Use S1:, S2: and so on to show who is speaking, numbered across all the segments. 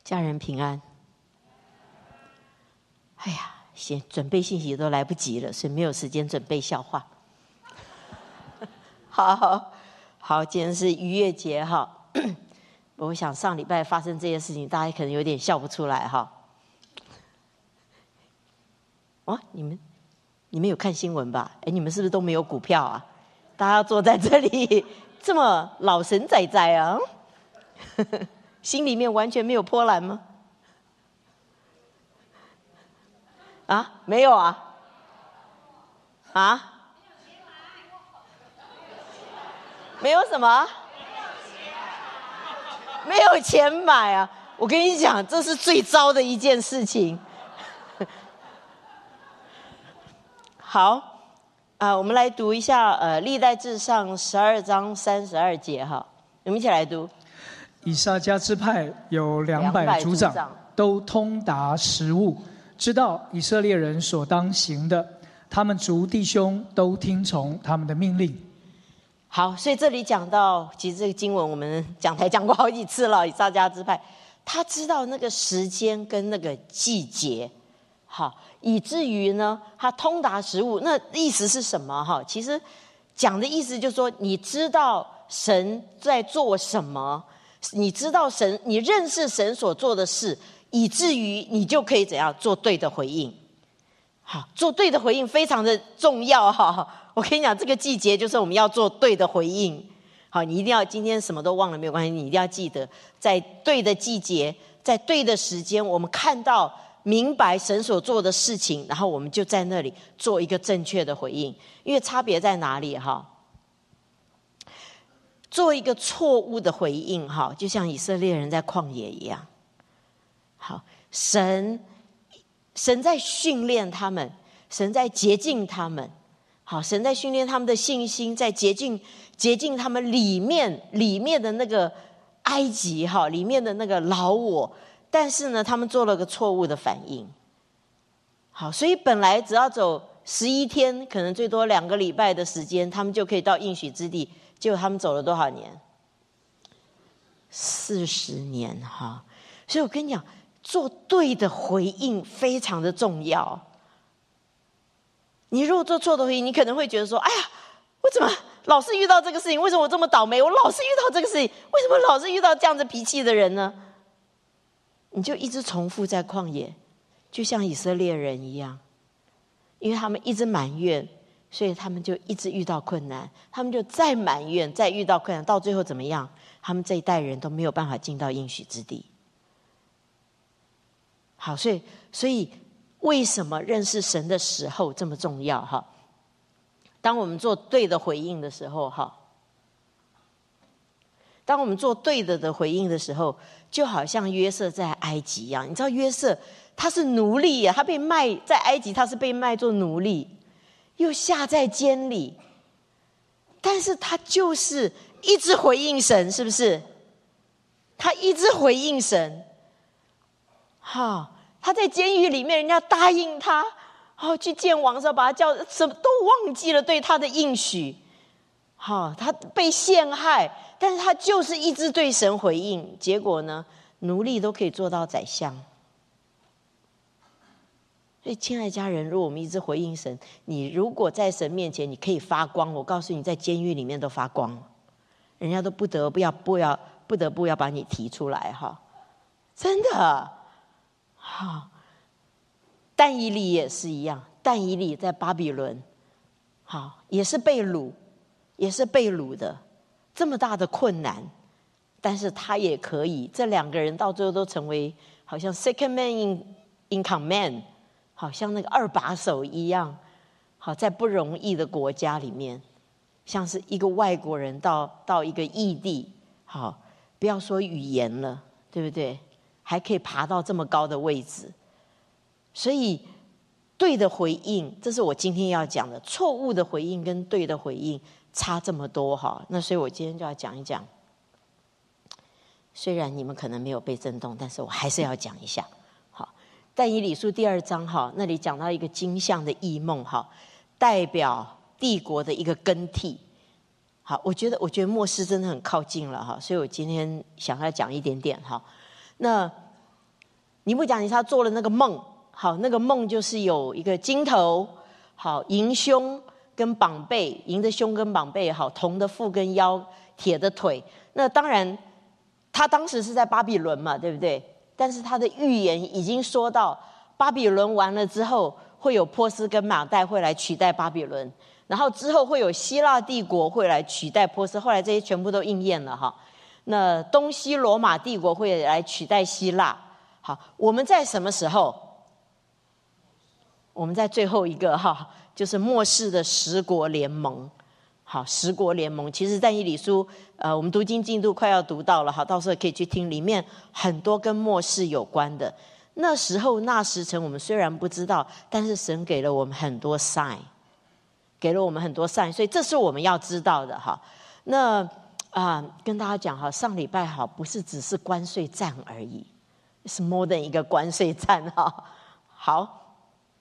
S1: 家人平安。哎呀，先准备信息都来不及了，所以没有时间准备笑话。好，今天是逾越节哈。我想上礼拜发生这些事情，大家可能有点笑不出来哈。哦，你们有看新闻吧？哎，你们是不是都没有股票啊？大家坐在这里这么老神在在啊，心里面完全没有波澜吗？啊，没有啊？啊？没有什么？没有钱买啊！我跟你讲，这是最糟的一件事情。好，我们来读一下历代志上12章32节哈，我们一起来读。
S2: 以萨迦支派有200族长，都通达实务，知道以色列人所当行的，他们族弟兄都听从他们的命令。
S1: 好，所以这里讲到，其实这个经文我们讲台讲过好几次了。以萨迦支派，他知道那个时间跟那个季节，好，以至于呢，他通达实务。那意思是什么？哈，其实讲的意思就是说，你知道神在做什么，你知道神，你认识神所做的事，以至于你就可以怎样做对的回应。好，做对的回应非常的重要哈。我跟你讲，这个季节就是我们要做对的回应。好，你一定要今天什么都忘了没有关系，你一定要记得，在对的季节，在对的时间，我们看到明白神所做的事情，然后我们就在那里做一个正确的回应。因为差别在哪里哈？做一个错误的回应哈，就像以色列人在旷野一样。好，神在训练他们，神在洁净他们。好，神在训练他们的信心，在洁净他们里面的那个埃及哈，里面的那个老我。但是呢，他们做了个错误的反应。好，所以本来只要走11天，可能最多2个礼拜的时间，他们就可以到应许之地。结果他们走了多少年？40年哈。所以我跟你讲，做对的回应非常的重要。你如果做错的回应，你可能会觉得说，哎呀，我怎么老是遇到这个事情？为什么我这么倒霉？我老是遇到这个事情，为什么老是遇到这样子脾气的人呢？你就一直重复在旷野，就像以色列人一样，因为他们一直埋怨，所以他们就一直遇到困难，他们就再埋怨，再遇到困难，到最后怎么样？他们这一代人都没有办法进到应许之地。好，所以为什么认识神的时候这么重要哈？当我们做对的回应的时候哈，当我们做对的回应的时候，就好像约瑟在埃及一样。你知道约瑟他是奴隶啊，他被卖在埃及，他是被卖做奴隶，又下在监里，但是他就是一直回应神，是不是？他一直回应神。好，他在监狱里面，人家答应他，去见王的时候，把他叫，什么都忘记了对他的应许。好，他被陷害，但是他就是一直对神回应。结果呢，奴隶都可以做到宰相。所以，亲爱的家人，如果我们一直回应神，你如果在神面前，你可以发光。我告诉你，在监狱里面都发光，人家都不得不要把你提出来哈，真的。好，但以理也是一样，但以理在巴比伦，好，也是被掳的，这么大的困难，但是他也可以，这2个人到最后都成为好像 second man in command， 好像那个2把手一样，好，在不容易的国家里面，像是一个外国人到一个异地，好，不要说语言了，对不对？还可以爬到这么高的位置。所以对的回应，这是我今天要讲的。错误的回应跟对的回应差这么多哈，那所以我今天就要讲一讲。虽然你们可能没有被震动，但是我还是要讲一下。好，但以理书第2章哈，那里讲到一个经像的异梦哈，代表帝国的一个更替。好，我觉得末世真的很靠近了哈，所以我今天想要讲一点点哈。那尼布甲尼撒做了那个梦，好，那个梦就是有一个金头，好，银胸跟绑背，银的胸跟绑背，好，铜的腹跟腰，铁的腿。那当然他当时是在巴比伦嘛，对不对？但是他的预言已经说到巴比伦完了之后，会有波斯跟马代会来取代巴比伦，然后之后会有希腊帝国会来取代波斯，后来这些全部都应验了哈。那东西罗马帝国会来取代希腊。好，我们在什么时候？我们在最后一个哈，就是末世的十国联盟。好，十国联盟，其实但以理书，我们读经进度快要读到了，好，到时候可以去听，里面很多跟末世有关的。那时候那时辰，我们虽然不知道，但是神给了我们很多 sign， 给了我们很多 sign， 所以这是我们要知道的哈。那跟大家讲哈，上礼拜好，不是只是关税战而已。是 more than 一个关税战哈。好，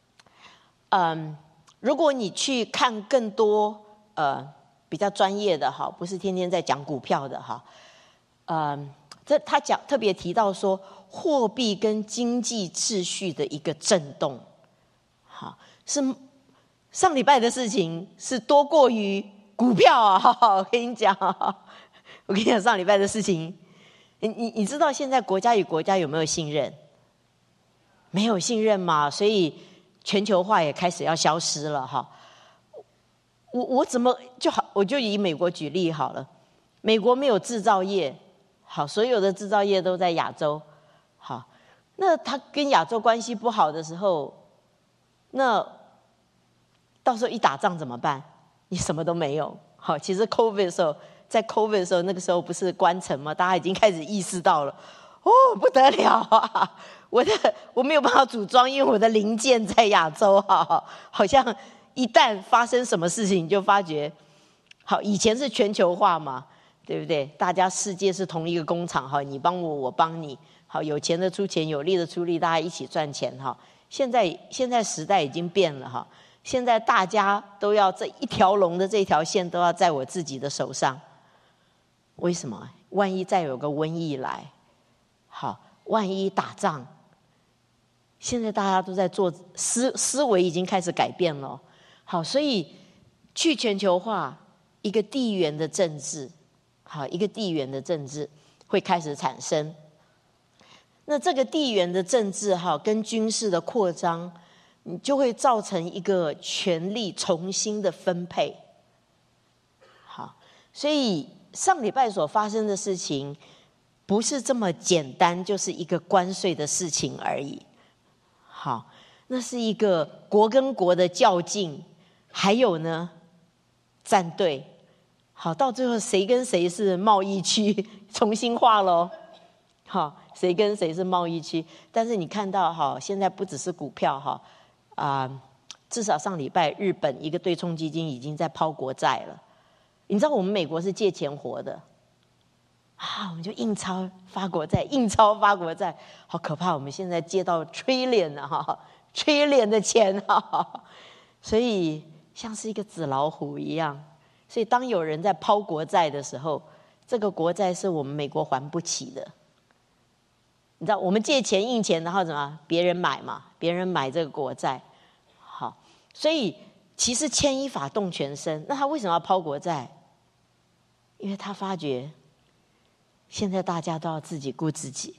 S1: 如果你去看更多比较专业的哈，不是天天在讲股票的哈，这他特别提到说货币跟经济秩序的一个震动，好，是上礼拜的事情是多过于股票啊！我跟你讲，上礼拜的事情。你知道现在国家与国家有没有信任？没有信任嘛，所以全球化也开始要消失了哈。我怎么就好？我就以美国举例好了。美国没有制造业，好，所有的制造业都在亚洲，好，那他跟亚洲关系不好的时候，那到时候一打仗怎么办？你什么都没有。好，其实 COVID 的时候。在 COVID 的时候，那个时候不是关城吗？大家已经开始意识到了，不得了啊！我没有办法组装，因为我的零件在亚洲哈，好像一旦发生什么事情，你就发觉，好，以前是全球化嘛，对不对？大家世界是同一个工厂哈，你帮我，我帮你，好，有钱的出钱，有力的出力，大家一起赚钱哈。现在时代已经变了哈，现在大家都要这一条龙的这条线都要在我自己的手上。为什么？万一再有个瘟疫来，好，万一打仗，现在大家都在做思维已经开始改变了，好，所以去全球化，一个地缘的政治，好，一个地缘的政治会开始产生。那这个地缘的政治哈，跟军事的扩张，你就会造成一个权力重新的分配，好，所以。上礼拜所发生的事情，不是这么简单，就是一个关税的事情而已。好，那是一个国跟国的较劲，还有呢，站队。好，到最后谁跟谁是贸易区重新划咯。好，谁跟谁是贸易区？但是你看到哈，现在不只是股票哈，至少上礼拜日本一个对冲基金已经在抛国债了。你知道我们美国是借钱活的，我们就印钞发国债，印钞发国债，好可怕！我们现在借到 trillion 哈，trillion 的钱哈，所以像是一个纸老虎一样。所以当有人在抛国债的时候，这个国债是我们美国还不起的。你知道我们借钱印钱，然后怎么别人买嘛？别人买这个国债，好，所以其实牵一发动全身。那他为什么要抛国债？因为他发觉现在大家都要自己顾自己，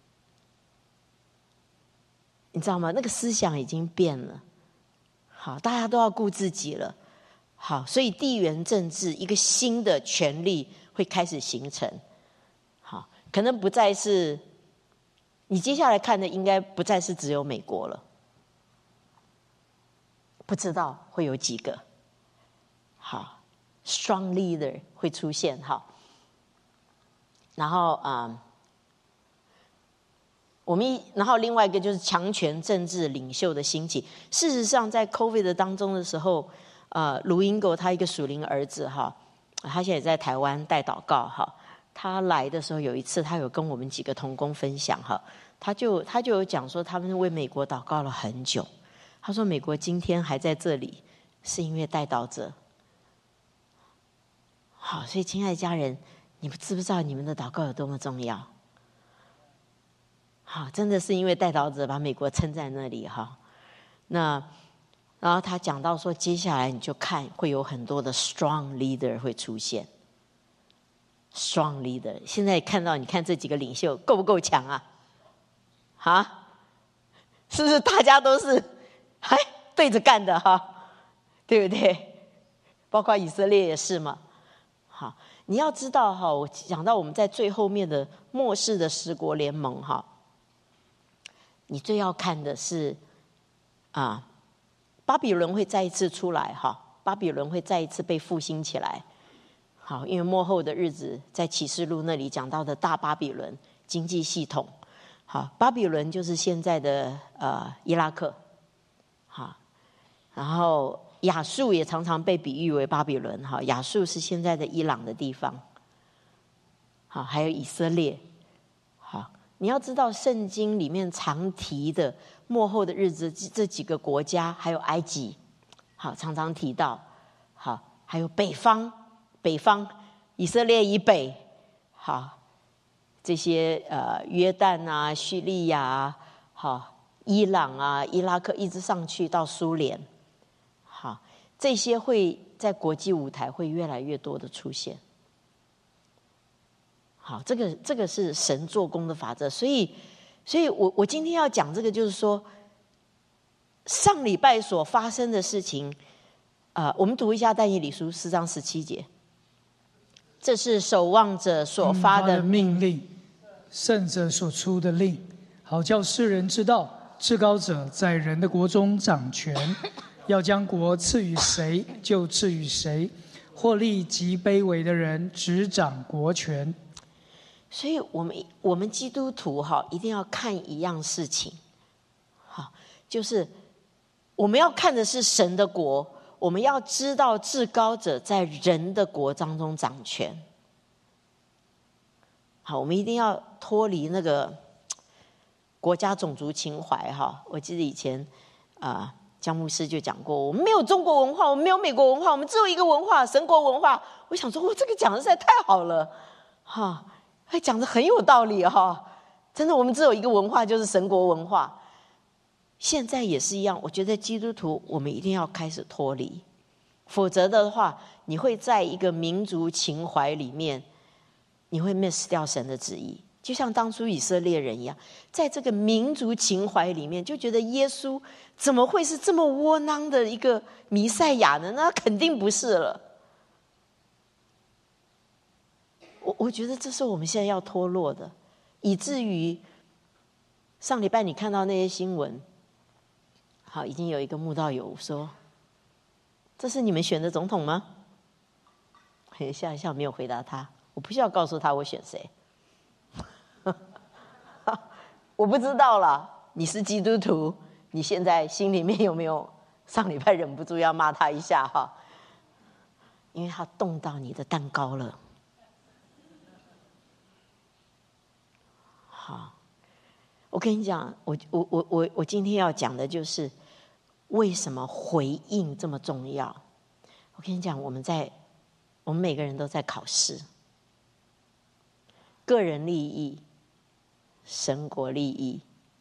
S1: 你知道吗？那个思想已经变了，好，大家都要顾自己了，好，所以地缘政治一个新的权力会开始形成，好，可能不再是你接下来看的，应该不再是只有美国了，不知道会有几个，好。Strong leader 会出现哈，然后然后另外一个就是强权政治领袖的兴起。事实上，在 COVID 的当中的时候，卢英狗他一个属灵儿子哈，他现在也在台湾带祷告哈。他来的时候有一次，他有跟我们几个同工分享哈，他就有讲说，他们为美国祷告了很久。他说，美国今天还在这里，是因为带祷者。好，所以亲爱的家人，你们知不知道你们的祷告有多么重要？ 好，真的是因为代祷者把美国撑在那里哈。那然后他讲到说，接下来你就看会有很多的 strong leader 会出现。strong leader， 现在看到你看这几个领袖够不够强啊？啊，是不是大家都是对着干的哈？对不对？包括以色列也是嘛。好，你要知道哈，我讲到我们在最后面的末世的十国联盟哈，你最要看的是巴比伦会再一次出来哈，巴比伦会再一次被复兴起来。好，因为末后的日子在启示录那里讲到的大巴比伦经济系统。好，巴比伦就是现在的伊拉克。好，然后亚述也常常被比喻为巴比伦。哈，亚述是现在的伊朗的地方。好，还有以色列。好，你要知道圣经里面常提的末后的日子这几个国家，还有埃及，好，常常提到。好，还有北方以色列以北，好，这些约旦啊、叙利亚啊、好伊朗啊、伊拉克，一直上去到苏联，好，这些会在国际舞台会越来越多的出现。好，这个是神做工的法则，所以我今天要讲这个，就是说上礼拜所发生的事情，我们读一下但以理书4章17节。这是守望者所发的
S2: 命令，圣者所出的令，好叫世人知道，至高者在人的国中掌权，要将国赐予谁就赐予谁，或立极卑微的人执掌国权。
S1: 所以我们基督徒哈，一定要看一样事情，好，就是我们要看的是神的国。我们要知道至高者在人的国当中掌权。好，我们一定要脱离那个国家种族情怀哈。我记得以前江牧师就讲过，我们没有中国文化，我们没有美国文化，我们只有一个文化，神国文化。我想说，这个讲的实在太好了哈，讲的很有道理哈。真的，我们只有一个文化，就是神国文化。现在也是一样，我觉得基督徒我们一定要开始脱离，否则的话，你会在一个民族情怀里面，你会 miss 掉神的旨意。就像当初以色列人一样，在这个民族情怀里面，就觉得耶稣怎么会是这么窝囊的一个弥赛亚呢？那肯定不是了。我觉得这是我们现在要脱落的，以至于上礼拜你看到那些新闻。好，已经有一个慕道友说：“这是你们选的总统吗？”笑一笑，没有回答他。我不需要告诉他我选谁，我不知道啦。你是基督徒，你现在心里面有没有上礼拜忍不住要骂他一下哈？因为他动到你的蛋糕了。好，我跟你讲，我今天要讲的就是。为什么回应这么重要？我跟你讲，我们每个人都在考试，个人利益、神国利益、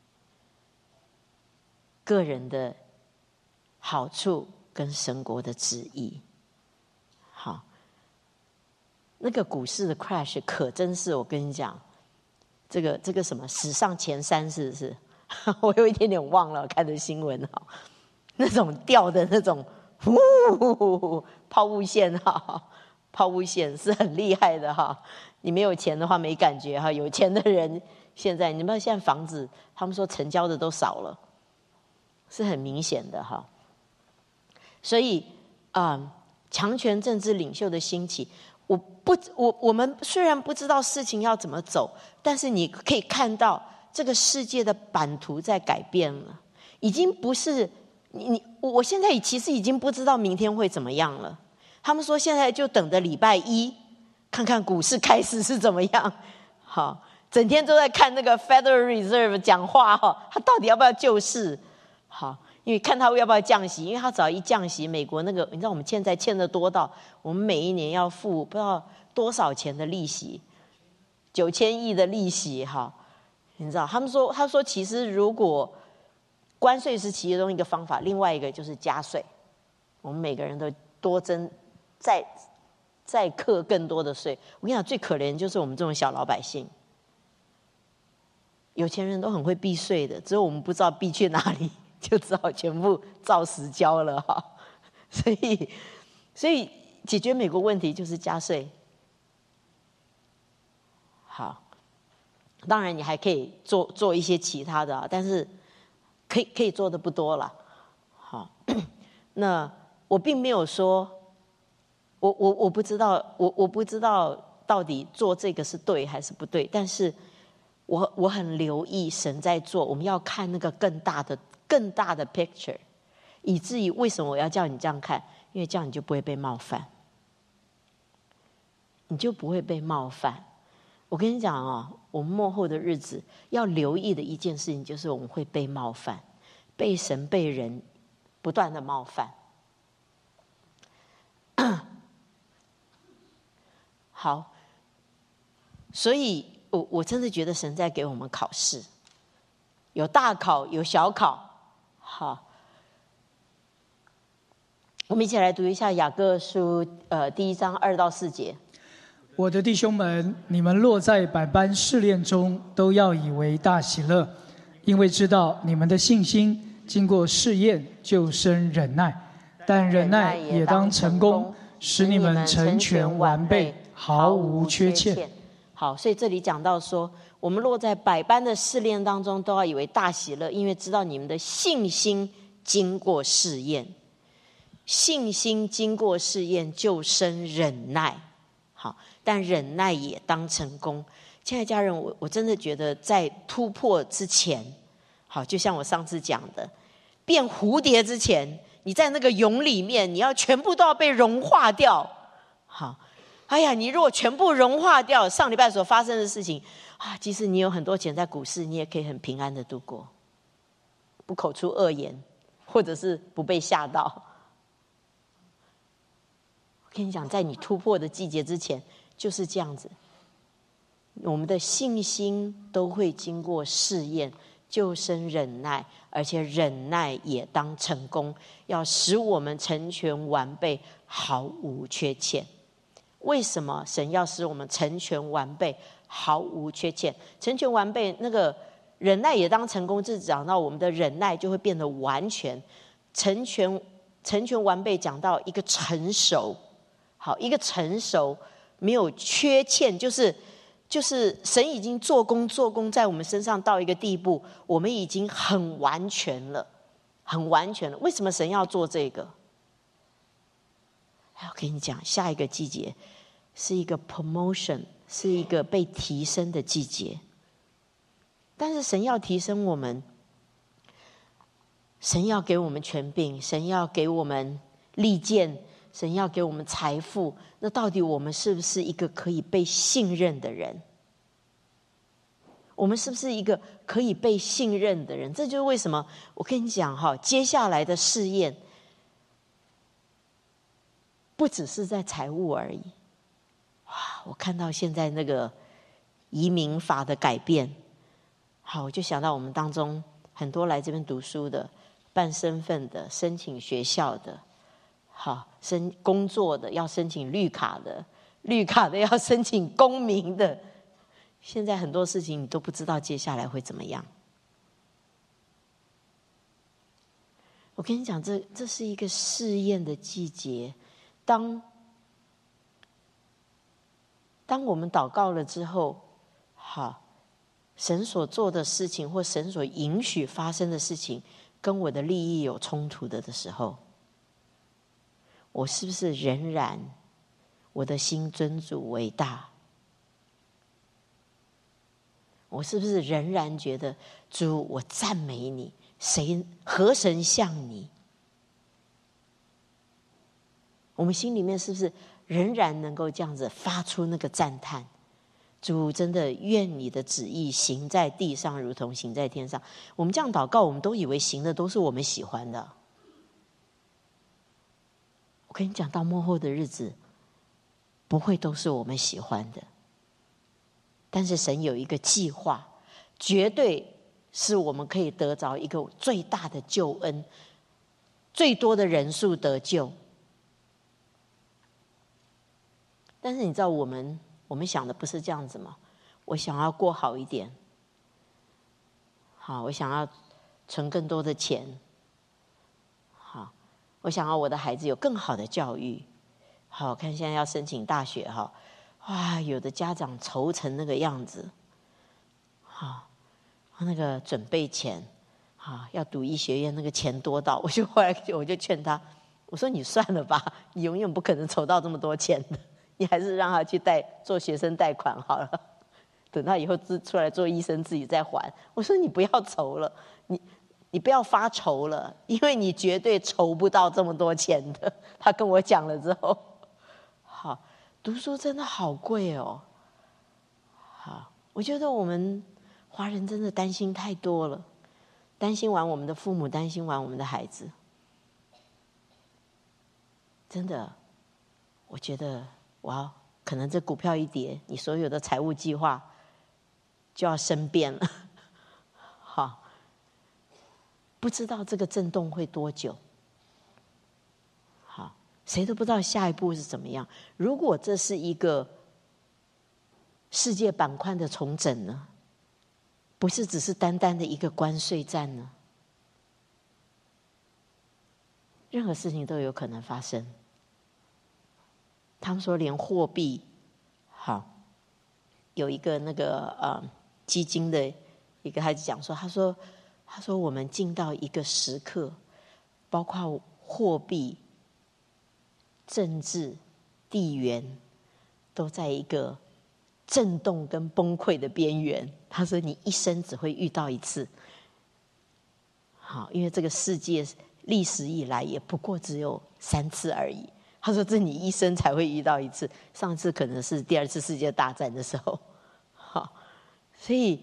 S1: 个人的好处跟神国的旨意。好，那个股市的 crash 可真是，我跟你讲，这个什么史上前3是不是？我有一点点忘了，看的新闻哈。那种掉的那种抛物线哈，抛物线是很厉害的哈。你没有钱的话没感觉哈，有钱的人现在你知道现在房子他们说成交的都少了，是很明显的哈。所以强权政治领袖的兴起，我们虽然不知道事情要怎么走，但是你可以看到这个世界的版图在改变了，已经不是。我现在其实已经不知道明天会怎么样了。他们说现在就等着礼拜1，看看股市开始是怎么样。好，整天都在看那个 Federal Reserve 讲话哈，他到底要不要救市？好，因为看他要不要降息，因为他只要一降息，美国那个你知道我们现在欠的多到我们每一年要付不知道多少钱的利息，9000亿的利息哈。 你知道，他说其实如果关税是其中一个方法，另外一个就是加税，我们每个人都多征再课更多的税。我跟你讲，最可怜就是我们这种小老百姓，有钱人都很会避税的，只有我们不知道避去哪里，就只好全部照实交了哈。所以解决美国问题就是加税。好，当然你还可以做一些其他的，但是可以做的不多了。好，那我并没有说，我不知道，我不知道到底做这个是对还是不对，但是我很留意神在做，我们要看那个更大的 picture， 以至于为什么我要叫你这样看？因为这样你就不会被冒犯，你就不会被冒犯。我跟你讲啊，我们末后的日子要留意的一件事情，就是我们会被冒犯，被神被人不断的冒犯。好，所以我真的觉得神在给我们考试，有大考有小考。好，我们一起来读一下雅各书第1章2到4节。
S2: 我的弟兄们，你们落在百般试炼中，都要以为大喜乐，因为知道你们的信心经过试验，就生忍耐。但忍耐也当成功，使你们成全完备，毫无缺欠。
S1: 好，所以这里讲到说，我们落在百般的试炼当中，都要以为大喜乐，因为知道你们的信心经过试验，信心经过试验就生忍耐。好，但忍耐也当成功。亲爱的家人，我真的觉得在突破之前，好，就像我上次讲的，变蝴蝶之前，你在那个蛹里面，你要全部都要被融化掉。好，哎呀，你如果全部融化掉，上礼拜所发生的事情啊，即使你有很多钱在股市，你也可以很平安的度过，不口出恶言，或者是不被吓到。我跟你讲，在你突破的季节之前就是这样子，我们的信心都会经过试验，就生忍耐，而且忍耐也当成功，要使我们成全完备，毫无缺欠。为什么神要使我们成全完备，毫无缺欠？成全完备，那个忍耐也当成功，是讲到我们的忍耐就会变得完全，成全完备，讲到一个成熟。好，一个成熟没有缺欠，就是神已经做工在我们身上到一个地步，我们已经很完全了，很完全了。为什么神要做这个？我跟你讲，下一个季节是一个 promotion， 是一个被提升的季节。但是神要提升我们，神要给我们权柄，神要给我们利剑，神要给我们财富，那到底我们是不是一个可以被信任的人？我们是不是一个可以被信任的人？这就是为什么我跟你讲哈，接下来的试验不只是在财务而已。哇，我看到现在那个移民法的改变，好，我就想到我们当中很多来这边读书的、办身份的、申请学校的。好，工作的要申请绿卡的，绿卡的要申请公民的，现在很多事情你都不知道接下来会怎么样。我跟你讲，这是一个试验的季节。当我们祷告了之后，好，神所做的事情或神所允许发生的事情跟我的利益有冲突的时候，我是不是仍然我的心尊主为大？我是不是仍然觉得主，我赞美你，何神像你？我们心里面是不是仍然能够这样子发出那个赞叹？主，真的愿你的旨意行在地上，如同行在天上。我们这样祷告，我们都以为行的都是我们喜欢的。我跟你讲，到末后的日子，不会都是我们喜欢的。但是神有一个计划， 绝对是我们可以得着一个最大的救恩，最多的人数得救。但是你知道我们想的不是这样子吗？我想要过好一点，好，我想要存更多的钱，好，我想要我的孩子有更好的教育。好，看现在要申请大学哈，哇，有的家长愁成那个样子，好，那个准备钱，好，要读医学院那个钱多到，后来我就劝他，我说你算了吧，你永远不可能筹到这么多钱的，你还是让他去做学生贷款好了，等他以后出来做医生自己再还。我说你不要愁了，你不要发愁了，因为你绝对筹不到这么多钱的。他跟我讲了之后，好，读书真的好贵哦。好，我觉得我们华人真的担心太多了，担心完我们的父母，担心完我们的孩子。真的，我觉得哇，可能这股票一跌，你所有的财务计划就要生变了。好，不知道这个震动会多久。好，谁都不知道下一步是怎么样。如果这是一个世界板块的重整呢？不是只是单单的一个关税战呢？任何事情都有可能发生。他们说连货币，好，有一个那个基金的一个孩子讲说，他说我们进到一个时刻，包括货币、政治、地缘，都在一个震动跟崩溃的边缘。他说你一生只会遇到一次，好，因为这个世界历史以来也不过只有3次而已。他说这你一生才会遇到一次，上次可能是第2次世界大战的时候。好，所以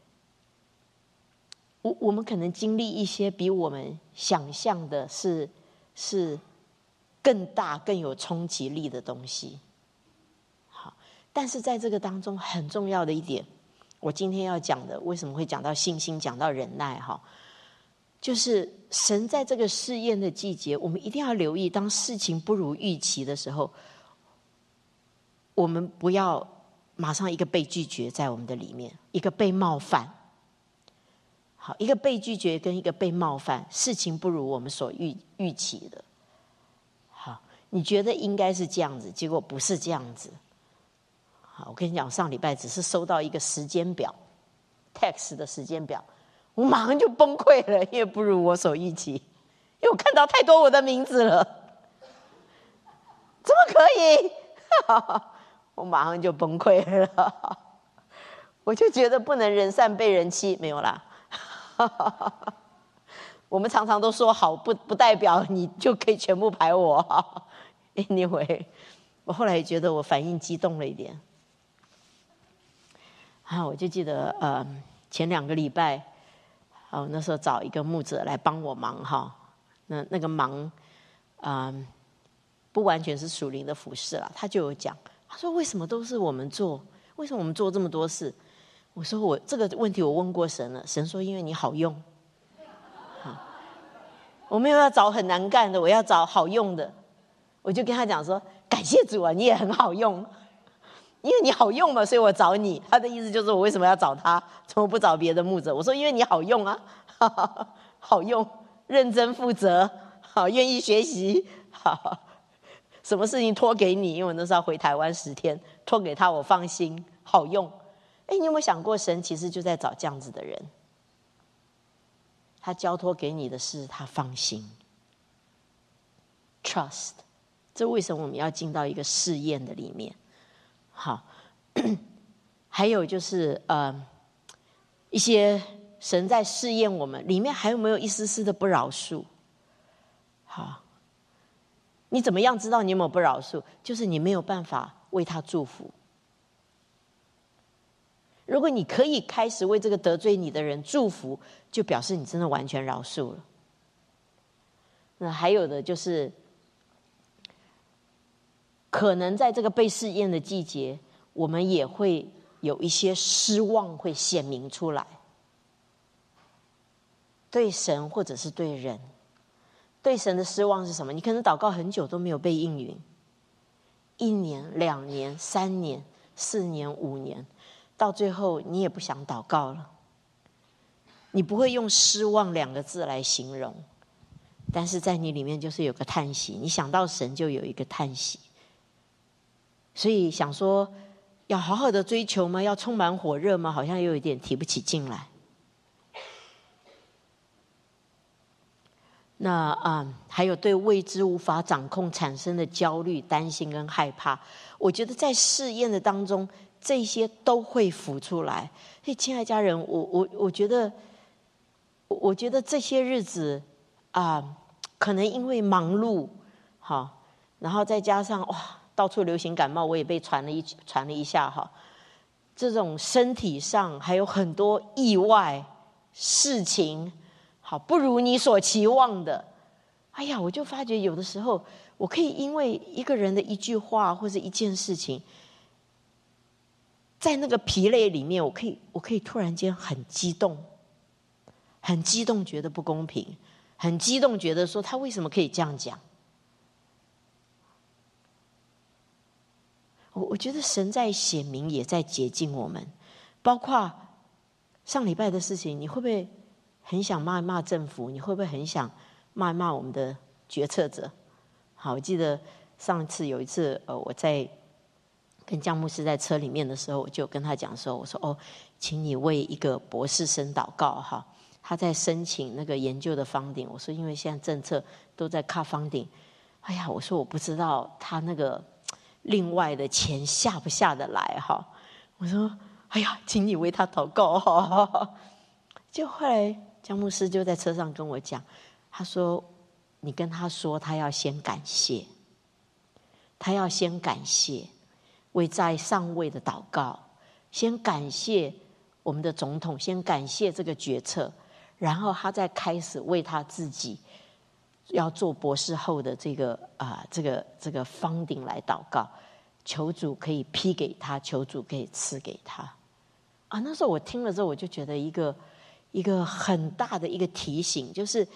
S1: 我们可能经历一些比我们想象的是更大更有冲击力的东西。好，但是在这个当中很重要的一点，我今天要讲的，为什么会讲到信心，讲到忍耐，就是神在这个试验的季节，我们一定要留意，当事情不如预期的时候，我们不要马上一个被拒绝在我们的里面，一个被冒犯。好，一个被拒绝跟一个被冒犯，事情不如我们所预期的。好，你觉得应该是这样子，结果不是这样子。好，我跟你讲，上礼拜只是收到一个时间表 ，tax 的时间表。我马上就崩溃了，因为不如我所预期，因为我看到太多我的名字了，怎么可以？我马上就崩溃了，我就觉得不能人善被人欺，没有啦。我们常常都说好，不代表你就可以全部排我。Anyway， 我后来也觉得我反应激动了一点。我就记得前2个礼拜。我那时候找一个牧者来帮我忙哈，那个忙，不完全是属灵的服事啦。他就有讲，他说为什么都是我们做？为什么我们做这么多事？我说我这个问题我问过神了，神说因为你好用。我没有要找很难干的，我要找好用的。我就跟他讲说，感谢主啊，你也很好用。因为你好用嘛，所以我找你。他的意思就是我为什么要找他，怎么不找别的牧者？我说因为你好用啊，好用，认真负责，好，愿意学习，好，什么事情托给你？因为我那时候要回台湾10天，托给他我放心，好用。你有没有想过，神其实就在找这样子的人？他交托给你的事，他放心 ，trust。这为什么我们要进到一个试验的里面？好，还有就是一些神在试验我们，里面还有没有一丝丝的不饶恕？好，你怎么样知道你有没有不饶恕？就是你没有办法为他祝福。如果你可以开始为这个得罪你的人祝福，就表示你真的完全饶恕了。那还有的就是，可能在这个被试验的季节，我们也会有一些失望会显明出来。 对神或者是对人。对神的失望是什么？你可能祷告很久都没有被应允，1年、2年、3年、4年、5年，到最后你也不想祷告了。你不会用失望2个字来形容，但是在你里面就是有个叹息，你想到神就有一个叹息。所以想说要好好的追求吗？要充满火热吗？好像又有一点提不起劲来。那还有对未知无法掌控产生的焦虑、担心跟害怕，我觉得在试验的当中，这些都会浮出来。所以，亲爱家人，我觉得这些日子可能因为忙碌，好，然后再加上到处流行感冒，我也被传了一下哈。这种身体上还有很多意外事情，好不如你所期望的。哎呀，我就发觉有的时候，我可以因为一个人的一句话或者一件事情，在那个疲累里面，我可以突然间很激动，觉得不公平，很激动，觉得说他为什么可以这样讲。我觉得神在显明，也在洁净我们。包括上礼拜的事情，你会不会很想骂一骂政府？你会不会很想骂一骂我们的决策者？好，我记得上次有一次，我在跟江牧师在车里面的时候，我就跟他讲说，我说请你为一个博士生祷告哈，他在申请那个研究的funding。我说因为现在政策都在cut funding，哎呀，我说我不知道他那个另外的钱下不下得来哈。我说哎呀，请你为他祷告哈。就后来江牧师就在车上跟我讲，他说你跟他说他要先感谢，为在上位的祷告，先感谢我们的总统，先感谢这个决策，然后他再开始为他自己要做博士后的这个funding来祷告，求主可以批给他，求主可以赐给他。那时候我听了之后，我就觉得一个很大的一个提醒，就是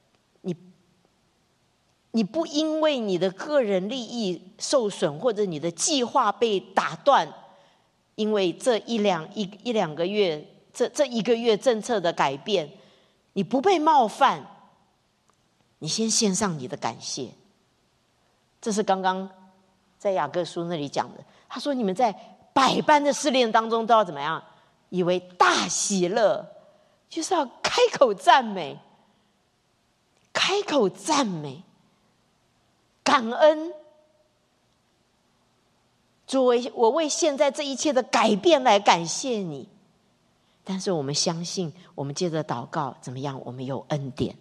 S1: 你不因为你的个人利益受损，或者你的计划被打断，因为这一两个月，这1个月政策的改变，你不被冒犯，你先献上你的感谢。这是刚刚在雅各书那里讲的，他说你们在百般的试炼当中都要怎么样？以为大喜乐，就是要开口赞美，感恩。主，我为现在这一切的改变来感谢你。但是我们相信，我们接着祷告怎么样？我们有恩典。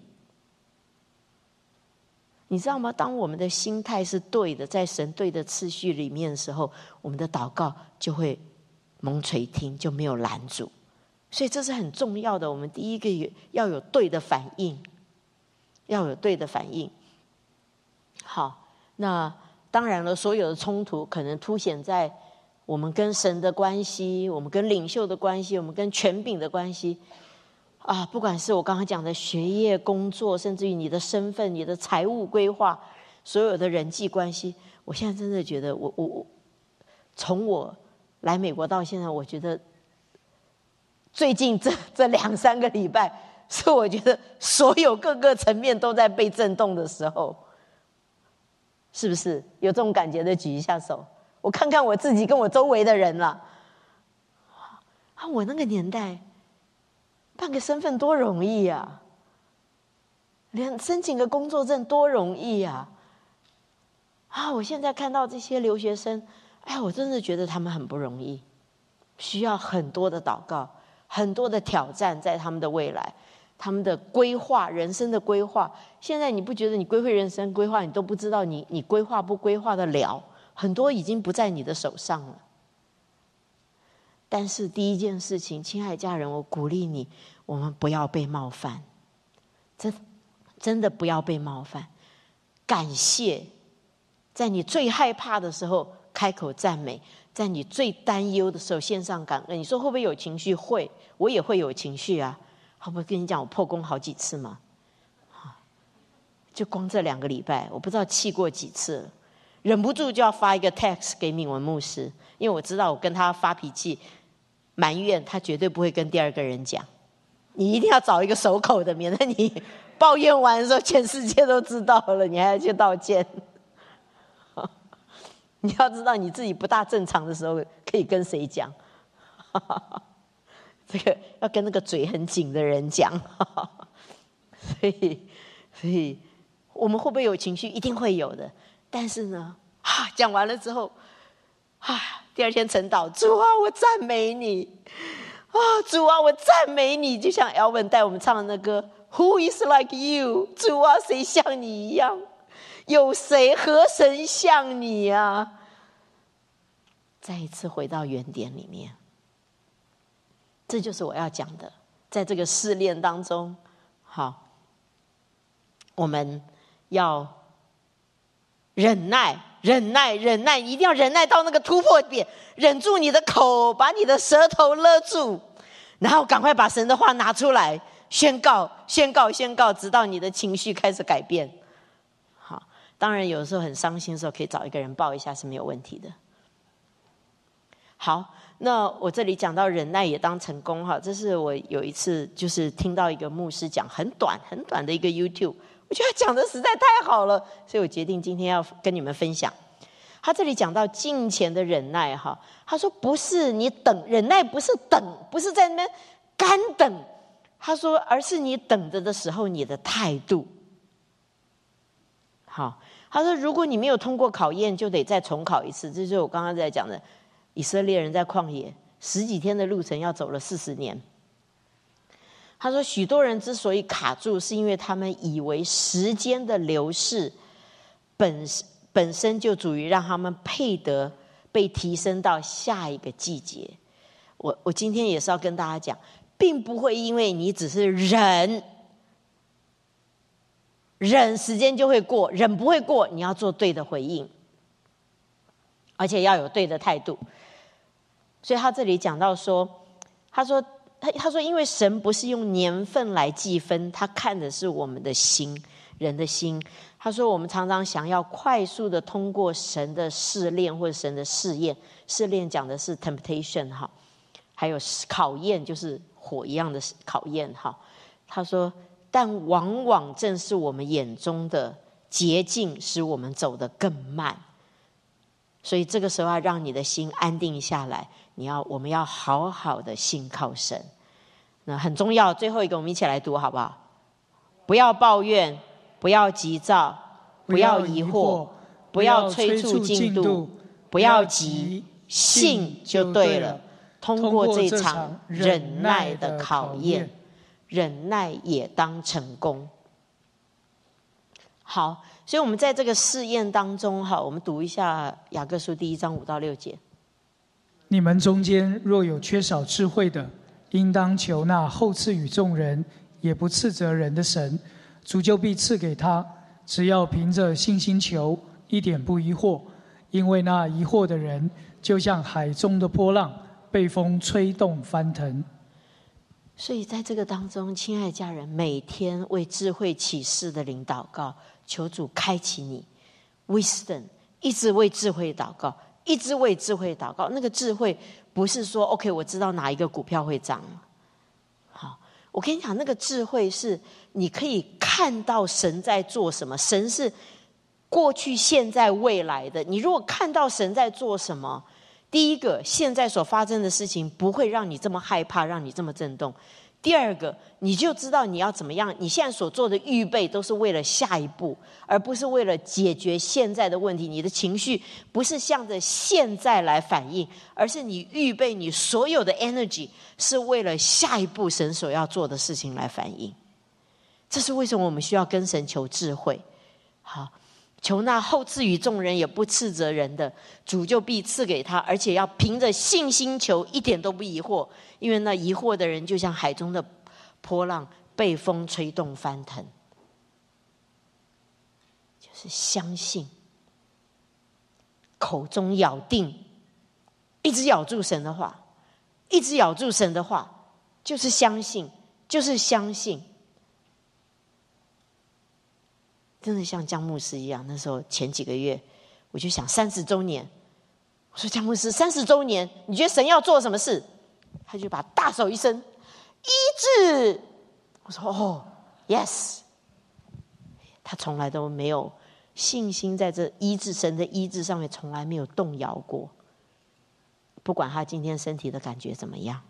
S1: 你知道吗？当我们的心态是对的，在神对的次序里面的时候，我们的祷告就会蒙垂听，就没有拦阻。所以这是很重要的，我们第一个要有对的反应，好，那当然了，所有的冲突可能凸显在我们跟神的关系，我们跟领袖的关系，我们跟权柄的关系不管是我刚刚讲的学业、工作，甚至于你的身份、你的财务规划，所有的人际关系，我现在真的觉得我从我来美国到现在，我觉得最近这2-3个礼拜，是我觉得所有各个层面都在被震动的时候。是不是有这种感觉的？举一下手，我看看我自己跟我周围的人了。我那个年代办个身份多容易啊，连申请个工作证多容易啊！我现在看到这些留学生，我真的觉得他们很不容易，需要很多的祷告，很多的挑战在他们的未来，他们的规划，人生的规划。现在你不觉得你规划人生规划，你都不知道你规划不规划得了，很多已经不在你的手上了。但是第一件事情，亲爱家人，我鼓励你，我们不要被冒犯，真的不要被冒犯。感谢，在你最害怕的时候开口赞美，在你最担忧的时候献上感恩。你说会不会有情绪？会，我也会有情绪啊。 好，我跟你讲，我破功好几次嘛，就光这2个礼拜，我不知道气过几次了，忍不住就要发一个 text 给敏文牧师，因为我知道我跟他发脾气埋怨，他绝对不会跟第2个人讲。你一定要找一个守口的，免得你抱怨完的时候全世界都知道了，你还要去道歉。你要知道你自己不大正常的时候可以跟谁讲。这个要跟那个嘴很紧的人讲。所以我们会不会有情绪？一定会有的。但是呢，讲完了之后，第2天晨祷，主啊，我赞美你。主啊，我赞美你，就像 Elvin 带我们唱的那歌 Who is like you？ 主啊，谁像你一样？有谁何神像你啊？再一次回到原点里面，这就是我要讲的。在这个试炼当中，好，我们要忍耐，一定要忍耐到那个突破点，忍住你的口，把你的舌头勒住，然后赶快把神的话拿出来宣告，直到你的情绪开始改变。好，当然有时候很伤心的时候，可以找一个人抱一下是没有问题的。好，那我这里讲到忍耐也当成功，这是我有一次就是听到一个牧师讲很短的一个 YouTube， 我觉得他讲的实在太好了，所以我决定今天要跟你们分享。他这里讲到敬虔的忍耐，他说不是你等，忍耐不是等，不是在那边干等，他说而是你等着的时候你的态度。好，他说如果你没有通过考验，就得再重考一次。这就是我刚刚在讲的，以色列人在旷野10几天的路程要走了40年。他说许多人之所以卡住，是因为他们以为时间的流逝本身就足以让他们配得被提升到下一个季节。我今天也是要跟大家讲，并不会因为你只是忍时间就会过，忍不会过，你要做对的回应，而且要有对的态度。所以他这里讲到说，他说因为神不是用年份来计分，他看的是我们的心，人的心。他说我们常常想要快速的通过神的试炼或者神的试验，试炼讲的是 temptation， 还有考验就是火一样的考验。他说但往往正是我们眼中的捷径使我们走得更慢，所以这个时候要让你的心安定下来，我们要好好的信靠神。那很重要，最后一个我们一起来读好不好？不要抱怨，不要急躁，不要疑惑，不要催促进度，不要急，信就对了。通过这场忍耐的考验，忍耐也当成功。好，所以我们在这个试验当中，我们读一下雅各书第1章5到6节。
S2: 你们中间若有缺少智慧的，应当求那厚赐与众人，也不斥责人的神，主就必赐给他。只要凭着信心求，一点不疑惑，因为那疑惑的人，就像海中的波浪，被风吹动翻腾。
S1: 所以在这个当中，亲爱的家人，每天为智慧启示的灵祷告，求主开启你 wisdom， 一直为智慧祷告，一直为智慧祷告。那个智慧不是说 OK 我知道哪一个股票会涨，好，我跟你讲，那个智慧是你可以看到神在做什么，神是过去现在未来的。你如果看到神在做什么，第一个，现在所发生的事情不会让你这么害怕，让你这么震动。第二个，你就知道你要怎么样，你现在所做的预备都是为了下一步，而不是为了解决现在的问题。你的情绪不是向着现在来反应，而是你预备你所有的 energy 是为了下一步神所要做的事情来反应。这是为什么我们需要跟神求智慧。好，求那厚赐与众人也不斥责人的，主就必赐给他，而且要凭着信心求，一点都不疑惑，因为那疑惑的人就像海中的波浪，被风吹动翻腾。就是相信，口中咬定，一直咬住神的话，一直咬住神的话，就是相信， 就是相信。真的像江牧师一样，那时候前几个月我就想30周年，我说江牧师30周年，你觉得神要做什么事？他就把大手一伸，医治。我说哦 ，yes。他从来都没有信心在这医治神的医治上面，从来没有动摇过。不管他今天身体的感觉怎么样，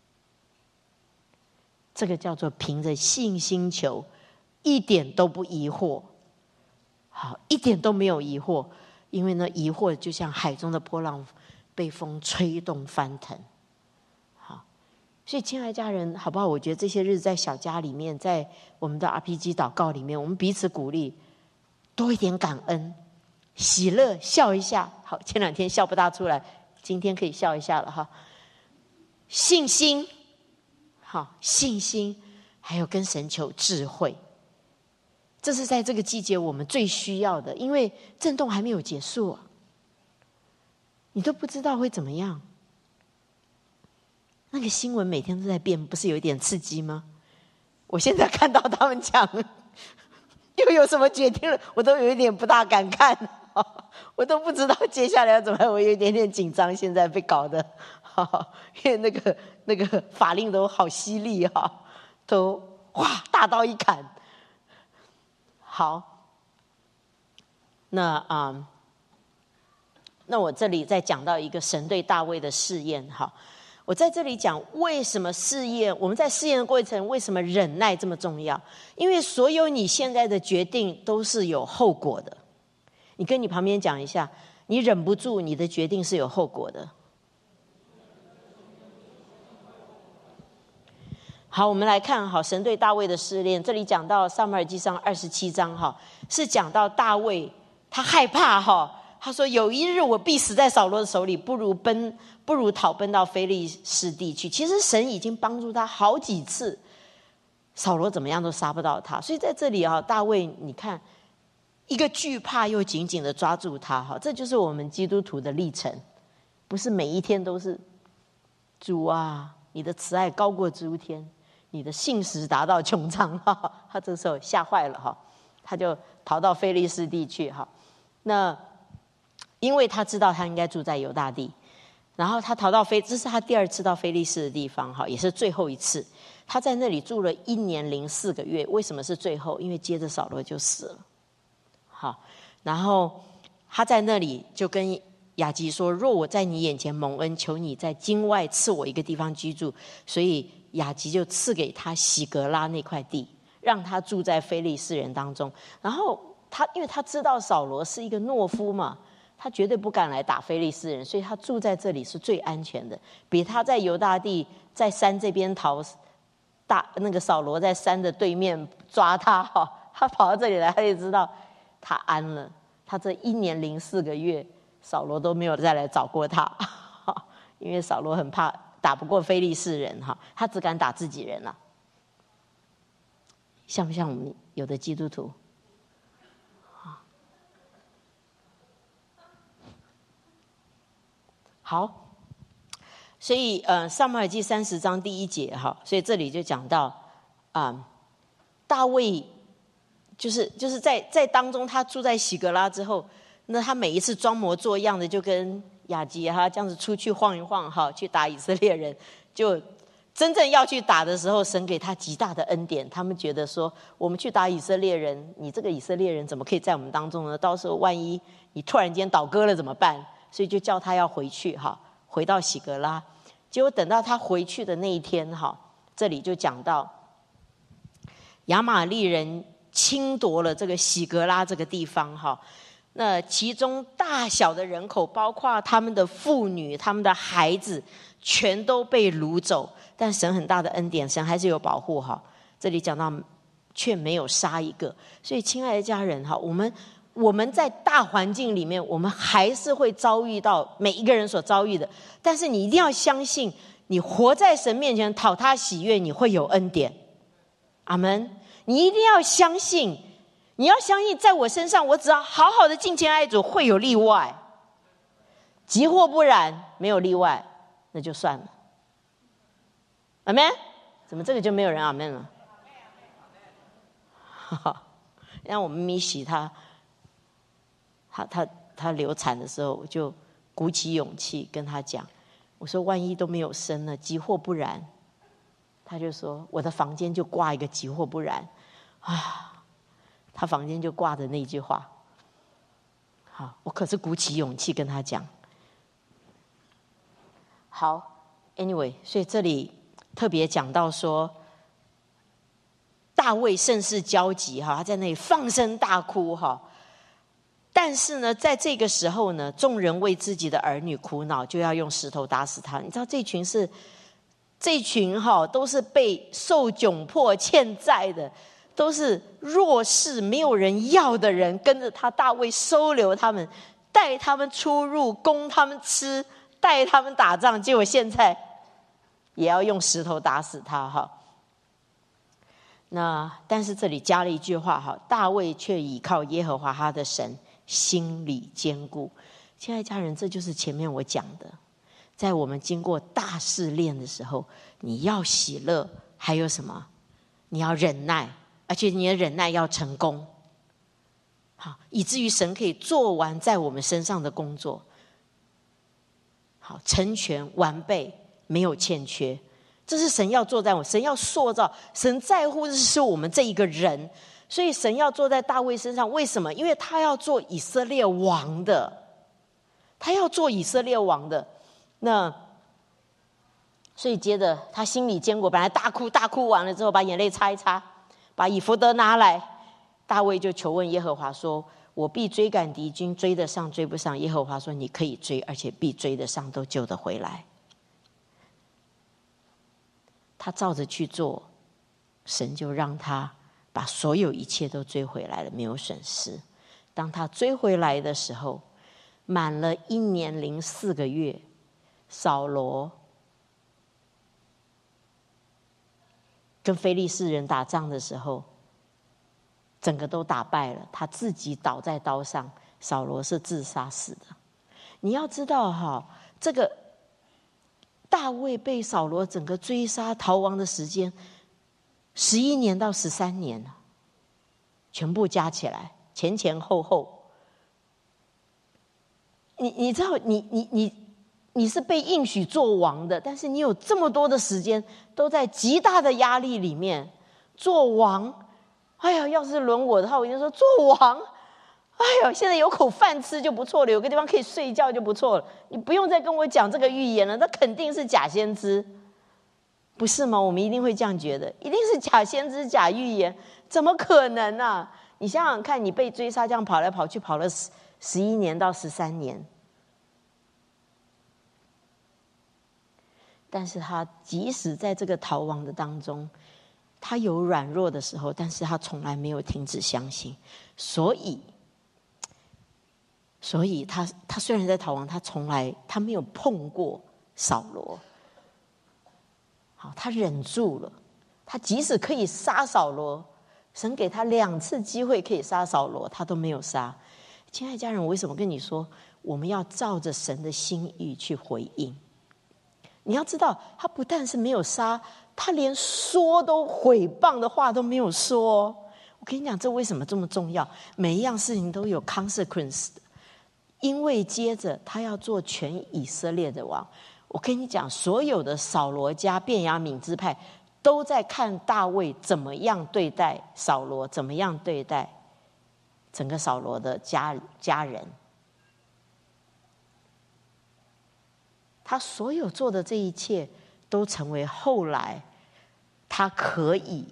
S1: 这个叫做凭着信心求，一点都不疑惑。好，一点都没有疑惑，因为呢，疑惑就像海中的波浪，被风吹动翻腾。好，所以亲爱的家人，好不好？我觉得这些日子在小家里面，在我们的 RPG 祷告里面，我们彼此鼓励，多一点感恩、喜乐，笑一下。好，前2天笑不大出来，今天可以笑一下了哈。信心，好，信心，还有跟神求智慧。这是在这个季节我们最需要的，因为震动还没有结束，你都不知道会怎么样。那个新闻每天都在变，不是有一点刺激吗？我现在看到他们讲又有什么决定了，我都有一点不大敢看，我都不知道接下来要怎么办，我有一点点紧张。现在被搞得，因为那个法令都好犀利哈，都哇大刀一砍。好，那我这里再讲到一个神对大卫的试验。好，我在这里讲为什么试验，我们在试验的过程为什么忍耐这么重要？因为所有你现在的决定都是有后果的。你跟你旁边讲一下，你忍不住，你的决定是有后果的。好，我们来看好神对大卫的试炼。这里讲到撒母耳记上27章哈，是讲到大卫他害怕哈，他说有一日我必死在扫罗的手里，不如逃奔到非利士地去。其实神已经帮助他好几次，扫罗怎么样都杀不到他。所以在这里啊，大卫你看一个惧怕又紧紧的抓住他哈，这就是我们基督徒的历程，不是每一天都是主啊，你的慈爱高过诸天，你的信实达到穹苍。他这时候吓坏了哈，他就逃到非利士地去哈。那因为他知道他应该住在犹大地，然后他逃到这是他第2次到非利士的地方哈，也是最后一次。他在那里住了1年04个月。为什么是最后？因为接着扫罗就死了。好，然后他在那里就跟雅吉说：若我在你眼前蒙恩，求你在境外赐我一个地方居住。所以雅吉就赐给他喜格拉那块地，让他住在非利士人当中。然后因为他知道扫罗是一个懦夫嘛，他绝对不敢来打非利士人，所以他住在这里是最安全的，比他在犹大地在山这边逃，那个扫罗在山的对面抓他哈，他跑到这里来，他就知道他安了。他这1年04个月，扫罗都没有再来找过他，因为扫罗很怕打不过非利士人哈，他只敢打自己人了。像不像我们有的基督徒？好，所以撒母耳记30章第1节哈，所以这里就讲到大卫就是在当中，他住在喜格拉之后，那他每一次装模作样的就跟雅吉哈这样子出去晃一晃哈，去打以色列人，就真正要去打的时候，神给他极大的恩典。他们觉得说，我们去打以色列人，你这个以色列人怎么可以在我们当中呢？到时候万一你突然间倒戈了怎么办？所以就叫他要回去哈，回到喜格拉。结果等到他回去的那一天哈，这里就讲到亚玛力人侵夺了这个喜格拉这个地方哈。那其中大小的人口，包括他们的妇女、他们的孩子，全都被掳走。但神很大的恩典，神还是有保护哈。这里讲到却没有杀一个。所以亲爱的家人哈，我们在大环境里面，我们还是会遭遇到每一个人所遭遇的，但是你一定要相信，你活在神面前讨他喜悦，你会有恩典。阿们。你一定要相信，你要相信在我身上，我只要好好的敬虔爱主，会有例外。即或不然，没有例外，那就算了。阿们。 怎么这个就没有人阿们了？让我们咪喜她流产的时候，我就鼓起勇气跟她讲，我说万一都没有生呢，急祸不燃。她就说我的房间就挂一个急祸不燃啊，她房间就挂着那句话。好，我可是鼓起勇气跟她讲。好 ，anyway， 所以这里特别讲到说，大卫甚是焦急哈，他在那里放声大哭哈。但是呢，在这个时候呢，众人为自己的儿女苦恼，就要用石头打死他。你知道这群都是被受窘迫欠债的，都是弱势没有人要的人，跟着他大卫收留他们，带他们出入，供他们吃，带他们打仗，结果现在也要用石头打死他哈。那但是这里加了一句话哈，大卫却倚靠耶和华他的神，心里坚固。亲爱家人，这就是前面我讲的，在我们经过大试炼的时候，你要喜乐，还有什么？你要忍耐，而且你的忍耐要成功，好，以至于神可以做完在我们身上的工作，好，成全完备，没有欠缺。这是神要做在我，神要塑造，神在乎的是我们这一个人，所以神要坐在大卫身上。为什么？因为他要做以色列王的，他要做以色列王的。那所以接着他心里坚固，本来大哭完了之后，把眼泪擦一擦，把以弗得拿来，大卫就求问耶和华说：我必追赶敌军，追得上追不上？耶和华说：你可以追，而且必追得上，都救得回来。他照着去做，神就让他把所有一切都追回来了，没有损失。当他追回来的时候，满了1年04个月，扫罗跟非利士人打仗的时候，整个都打败了，他自己倒在刀上，扫罗是自杀死的。你要知道哈，这个大卫被扫罗整个追杀逃亡的时间11年到13年，全部加起来前前后后，你知道你是被应许做王的，但是你有这么多的时间都在极大的压力里面做王。哎呀，要是轮我的话，我就说做王，哎呦，现在有口饭吃就不错了，有个地方可以睡觉就不错了，你不用再跟我讲这个预言了，那肯定是假先知，不是吗？我们一定会这样觉得，一定是假先知假预言，怎么可能啊？你想想看，你被追杀这样跑来跑去，跑了11年到13年，但是他即使在这个逃亡的当中，他有软弱的时候，但是他从来没有停止相信。所以他虽然在逃亡，他没有碰过扫罗。好，他忍住了。他即使可以杀扫罗，神给他2次机会可以杀扫罗，他都没有杀。亲爱的家人，我为什么跟你说，我们要照着神的心意去回应？你要知道，他不但是没有杀，他连说都毁谤的话都没有说。我跟你讲，这为什么这么重要？每一样事情都有 consequence 的，因为接着他要做全以色列的王。我跟你讲，所有的扫罗家、便雅悯支派都在看大卫怎么样对待扫罗，怎么样对待整个扫罗的家人。他所有做的这一切都成为后来他可以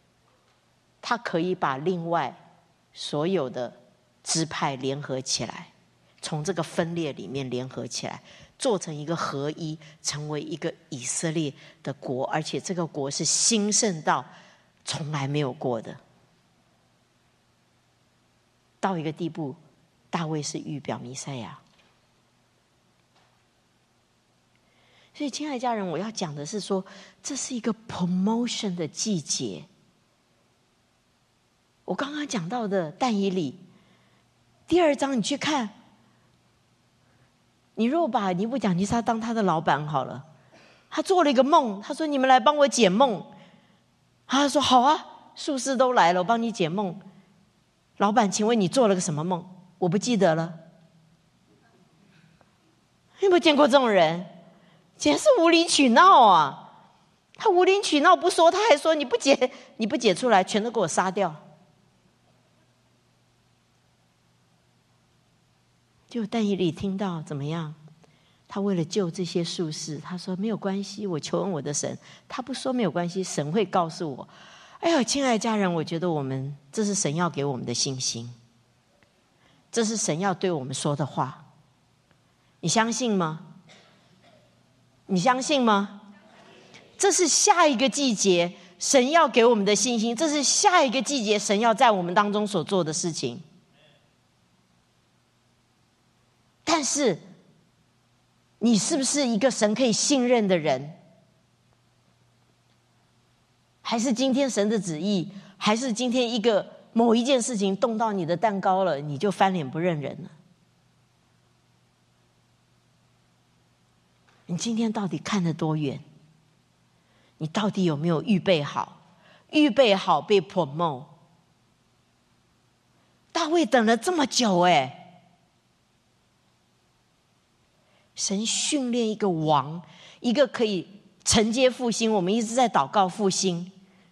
S1: 把另外所有的支派联合起来，从这个分裂里面联合起来，做成一个合一，成为一个以色列的国，而且这个国是兴盛到从来没有过的，到一个地步，大卫是预表弥赛亚。所以亲爱的家人，我要讲的是说，这是一个 promotion 的季节。我刚刚讲到的但以理第2章你去看，你若把尼布甲尼撒当他的老板好了，他做了一个梦，他说你们来帮我解梦， 他说好啊，术士都来了，我帮你解梦。老板，请问你做了个什么梦？我不记得了。有没有见过这种人？简直是无理取闹啊！他无理取闹不说，他还说你不解出来，全都给我杀掉。就但以理听到怎么样？他为了救这些术士，他说没有关系，我求恩我的神。他不说没有关系，神会告诉我。哎呦，亲爱的家人，我觉得这是神要给我们的信心，这是神要对我们说的话。你相信吗？你相信吗？这是下一个季节神要给我们的信心，这是下一个季节神要在我们当中所做的事情。但是你是不是一个神可以信任的人？还是今天神的旨意，还是今天某一件事情动到你的蛋糕了，你就翻脸不认人了？你今天到底看得多远？你到底有没有预备好？预备好被 promote？ 大卫等了这么久，神训练一个王，一个可以承接复兴。我们一直在祷告复兴。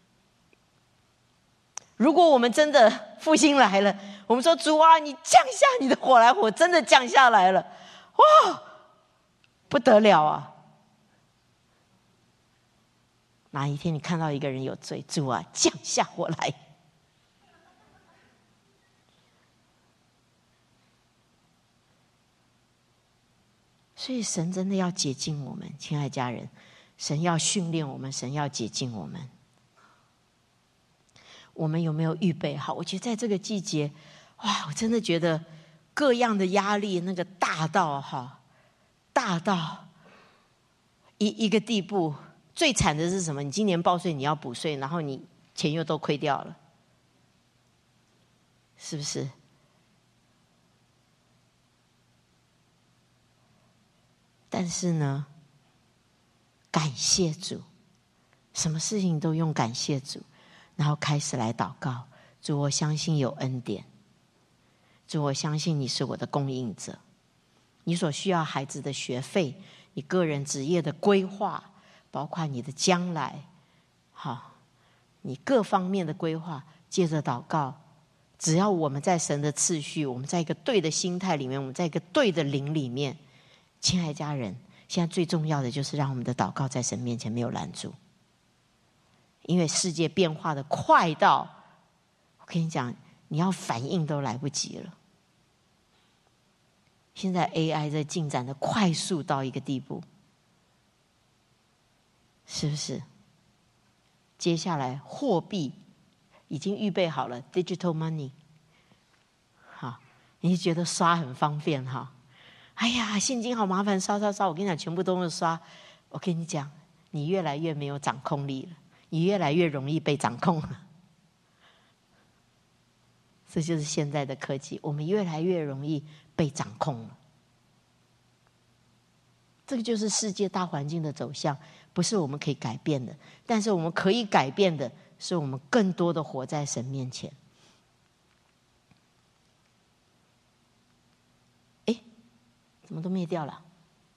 S1: 如果我们真的复兴来了，我们说主啊，你降下你的火来，火真的降下来了，哇，不得了啊！哪一天你看到一个人有罪，主啊，降下火来。所以神真的要洁净我们，亲爱家人，神要训练我们，神要洁净我们。我们有没有预备好？我觉得在这个季节，哇，我真的觉得各样的压力那个大到一个地步。最惨的是什么？你今年报税你要补税，然后你钱又都亏掉了，是不是？但是呢，感谢主，什么事情都用感谢主，然后开始来祷告。主，我相信有恩典。主，我相信你是我的供应者。你所需要孩子的学费，你个人职业的规划，包括你的将来，好，你各方面的规划，接着祷告。只要我们在神的次序，我们在一个对的心态里面，我们在一个对的灵里面，亲爱家人，现在最重要的就是让我们的祷告在神面前没有拦住。因为世界变化的快到，我跟你讲，你要反应都来不及了。现在 AI 在进展的快速到一个地步，是不是？接下来货币已经预备好了 ，digital money， 好，你觉得刷很方便哈？哎呀，现金好麻烦，刷！我跟你讲，全部都是刷。我跟你讲，你越来越没有掌控力了，你越来越容易被掌控了。这就是现在的科技，我们越来越容易被掌控了。这个就是世界大环境的走向，不是我们可以改变的。但是我们可以改变的是，我们更多的活在神面前。哎，怎么都灭掉了？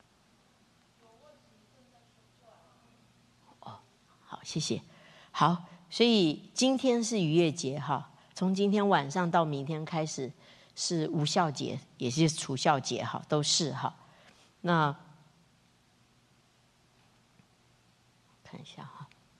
S1: 哦，好，谢谢。好，所以今天是逾越节哈，从今天晚上到明天开始是无酵节，也是除酵节哈，都是哈。那看一下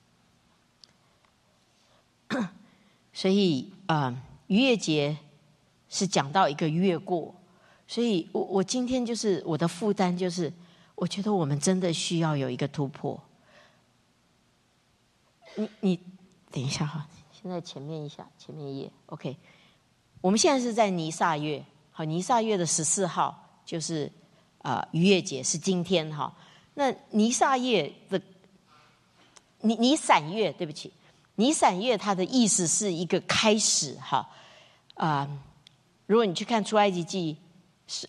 S1: 哈，所以逾越节是讲到一个越过，所以我今天就是我的负担就是，我觉得我们真的需要有一个突破。你等一下哈，现在前面一页 ，OK。我们现在是在尼撒月，好，尼撒月的14号就是逾越节是今天哈。那尼撒月的尼散月，对不起，尼散月它的意思是一个开始哈。如果你去看出埃及记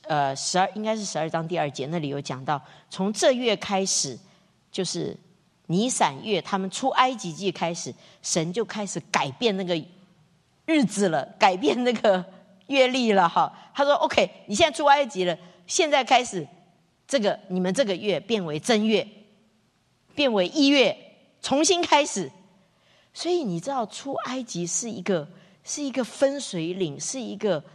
S1: 应该是12章第2节，那里有讲到，从这月开始就是尼散月他们出埃及记开始，神就开始改变那个日子了，改变那个月历了哈。他说 OK， 你现在出埃及了，现在开始这个你们这个月变为正月，变为1月，重新开始。所以你知道出埃及是一个分水岭，是一个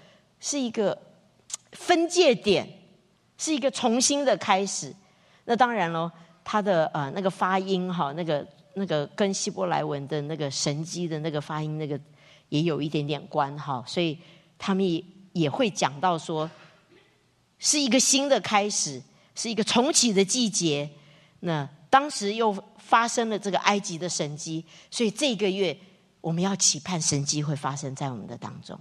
S1: 分界点，是一个重新的开始。那当然咯，他的那个发音哈，那个跟希伯来文的那个神迹的那个发音，那个也有一点点关哈，所以他们也会讲到说，是一个新的开始，是一个重启的季节。那当时又发生了这个埃及的神迹，所以这个月我们要期盼神迹会发生在我们的当中。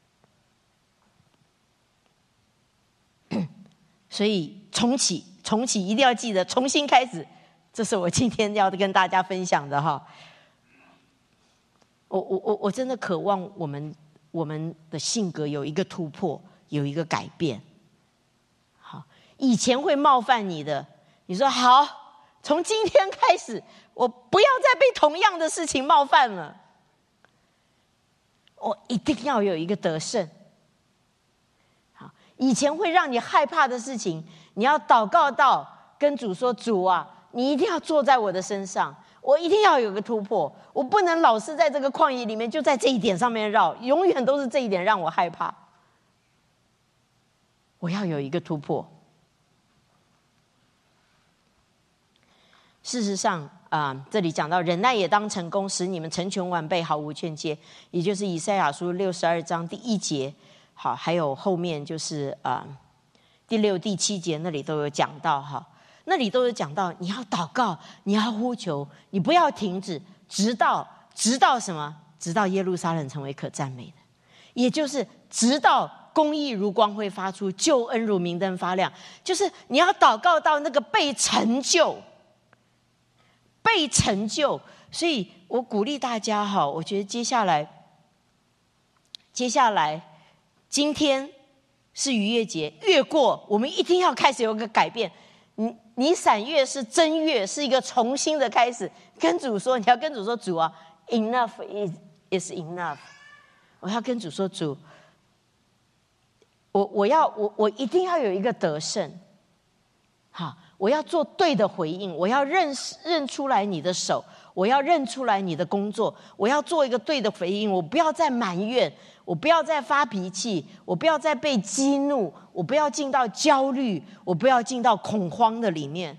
S1: 所以重启一定要记得，重新开始，这是我今天要跟大家分享的哈。我真的渴望我们的性格有一个突破，有一个改变。好，以前会冒犯你的，你说好，从今天开始，我不要再被同样的事情冒犯了，我一定要有一个得胜。好，以前会让你害怕的事情，你要祷告到跟主说，主啊，你一定要坐在我的身上，我一定要有个突破，我不能老是在这个旷野里面就在这一点上面绕，永远都是这一点让我害怕，我要有一个突破。事实上这里讲到忍耐也当成功，使你们成全完备，毫无欠缺，也就是以赛亚书62章第1节。好，还有后面就是第6、第7节那里都有讲到哈，那里都有讲到你要祷告，你要呼求，你不要停止，直到什么？直到耶路撒冷成为可赞美的，也就是直到公义如光会发出，救恩如明灯发亮，就是你要祷告到那个被成就。所以我鼓励大家哈，我觉得接下来今天是逾越节，越过我们一定要开始有个改变。你闪月是正月，是一个重新的开始。跟主说，你要跟主说，主啊 ，enough is enough。我要跟主说，主，我一定要有一个得胜。好，我要做对的回应，我要认出来你的手，我要认出来你的工作，我要做一个对的回应，我不要再埋怨，我不要再发脾气，我不要再被激怒，我不要进到焦虑，我不要进到恐慌的里面，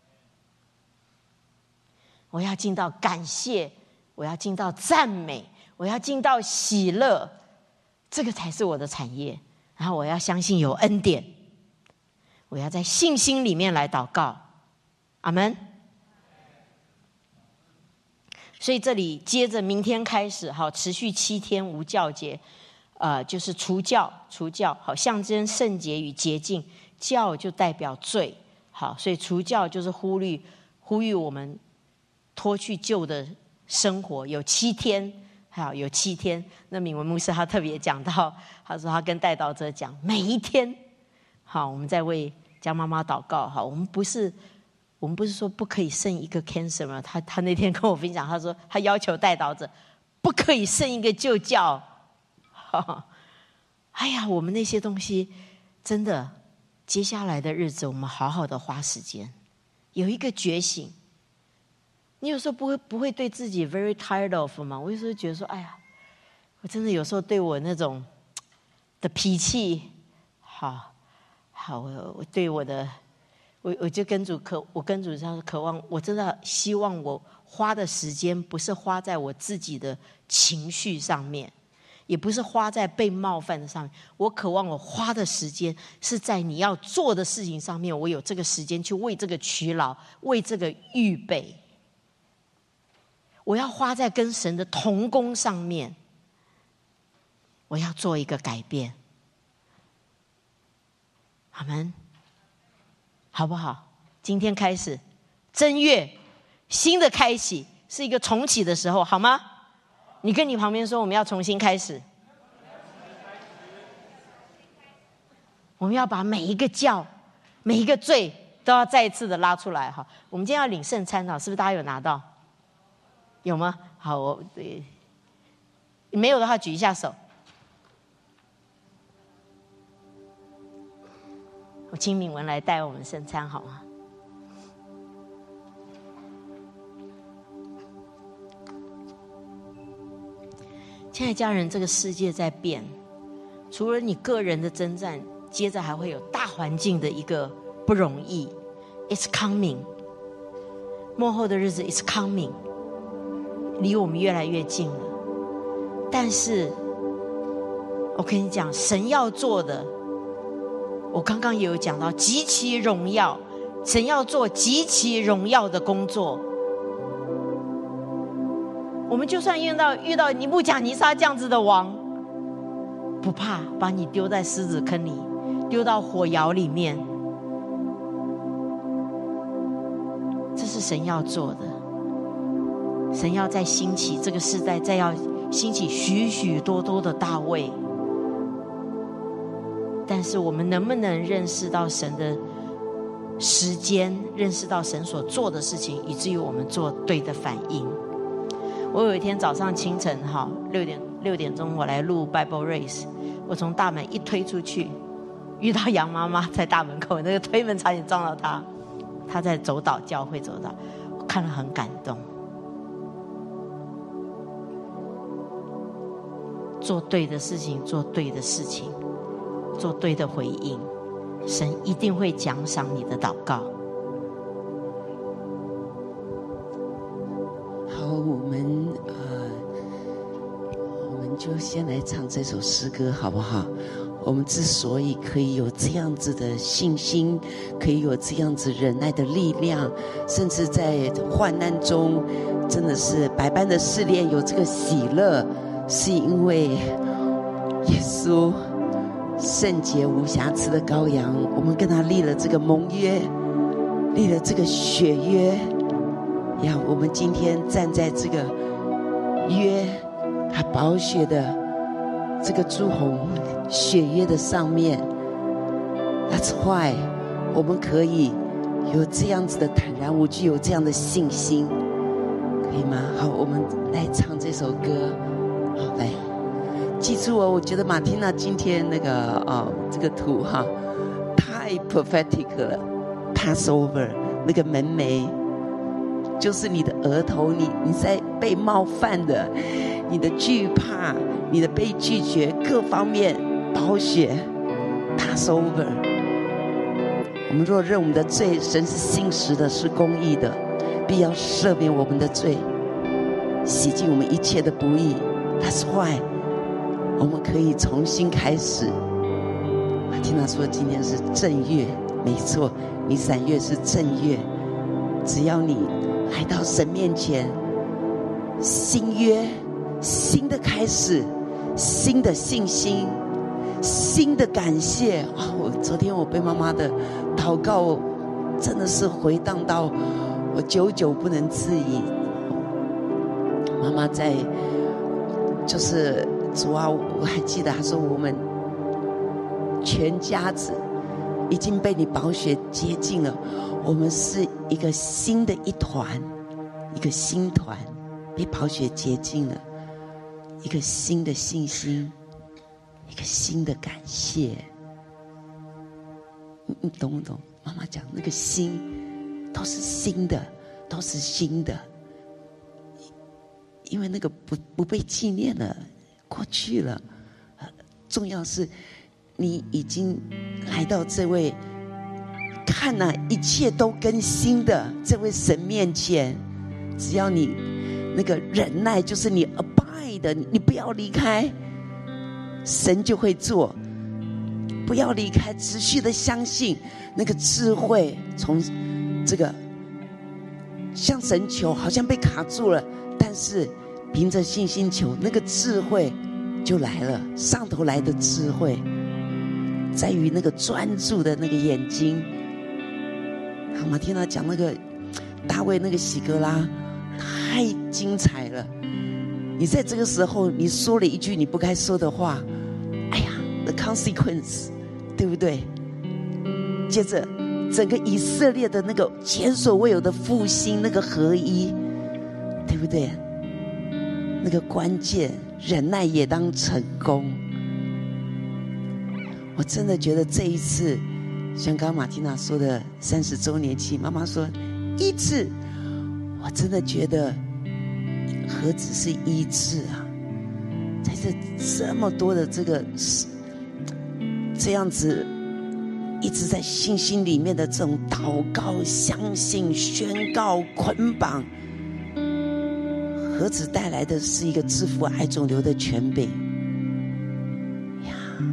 S1: 我要进到感谢，我要进到赞美，我要进到喜乐，这个才是我的产业。然后我要相信有恩典，我要在信心里面来祷告，阿们。所以这里接着明天开始，好，持续7天无教节，就是除教，好，象征圣洁与洁净，教就代表罪，好，所以除教就是呼吁我们脱去旧的生活，有7天，好，有7天。那敏文牧师他特别讲到，他说他跟代祷者讲，每一天，好，我们在为江妈妈祷告，好，我们不是说不可以剩一个 cancer 吗？他那天跟我分享，他说他要求代祷者不可以剩一个旧教。哎呀，我们那些东西真的，接下来的日子我们好好的花时间，有一个觉醒。你有时候不会对自己 very tired of 吗？我有时候觉得说，哎呀，我真的有时候对我那种的脾气，好，我对我的，我就跟主这样渴望，我真的希望我花的时间不是花在我自己的情绪上面，也不是花在被冒犯的上面，我渴望我花的时间是在你要做的事情上面，我有这个时间去为这个取劳，为这个预备。我要花在跟神的同工上面，我要做一个改变，阿们，好不好？今天开始，正月新的开启，是一个重启的时候，好吗？你跟你旁边说，我们要重新开始，我们要把每一个教、每一个罪都要再一次的拉出来哈。我们今天要领圣餐了，是不是大家有拿到？有吗？好，没有的话举一下手。我请敏文来带我们圣餐好吗？亲爱的家人，这个世界在变，除了你个人的征战，接着还会有大环境的一个不容易。It's coming， 末后的日子 It's coming， 离我们越来越近了。但是，我跟你讲，神要做的，我刚刚也有讲到，极其荣耀，神要做极其荣耀的工作。我们就算遇到尼布甲尼撒这样子的王，不怕把你丢在狮子坑里，丢到火窑里面，这是神要做的。神要再兴起这个世代，再要兴起许许多多的大卫。但是我们能不能认识到神的时间，认识到神所做的事情，以至于我们做对的反应？我有一天早上清晨6点钟我来录 Bible Race， 我从大门一推出去，遇到杨妈妈在大门口，那个推门差点撞到她，她在走导教会走导，我看了很感动。做对的事情，做对的事情，做对的回应，神一定会奖赏你的祷告。
S3: 好，我们就先来唱这首诗歌好不好？我们之所以可以有这样子的信心，可以有这样子忍耐的力量，甚至在患难中真的是百般的试炼有这个喜乐，是因为耶稣圣洁无瑕疵的羔羊，我们跟他立了这个盟约，立了这个血约呀。我们今天站在这个约他宝血的这个朱红血约的上面， That's why 我们可以有这样子的坦然无惧，有这样的信心，可以吗？好，我们来唱这首歌。好，来记住哦，我觉得马蒂娜今天那个这个图哈太 prophetic 了。 Passover 那个门楣就是你的额头，你在被冒犯的，你的惧怕，你的被拒绝，各方面宝血 Passover。 我们若认我们的罪，神是信实的，是公义的，必要赦免我们的罪，洗净我们一切的不义。 That's why 我们可以重新开始。马蒂娜说今天是正月，没错，你3月是正月，只要你来到神面前，新约，新的开始，新的信心，新的感谢。昨天我被妈妈的祷告真的是回荡到我久久不能自已。妈妈在就是主啊，我还记得她说我们全家子已经被你宝血洁净了，我们是一个新的一团，一个新团被宝血洁净了，一个新的信心，一个新的感谢。你懂不懂？妈妈讲那个心都是新的，都是新的，因为那个不被纪念了，过去了。重要是你已经来到这位看哪一切都更新的这位神面前，只要你那个忍耐，就是你 abide， 你不要离开，神就会做。不要离开，持续的相信那个智慧，从这个向神求，好像被卡住了，但是凭着信心求，那个智慧就来了。上头来的智慧在于那个专注的那个眼睛。好吗？听他讲那个大卫那个喜格拉太精彩了，你在这个时候你说了一句你不该说的话，哎呀 the consequence， 对不对？接着整个以色列的那个前所未有的复兴，那个合一，对不对？那个关键，忍耐也当成功。我真的觉得这一次，像刚刚马蒂娜说的30周年庆，妈妈说医治，我真的觉得何止是医治啊，在这么多的这样子一直在信心里面的这种祷告、相信、宣告、捆绑，何止带来的是一个治愈癌肿瘤的权柄呀，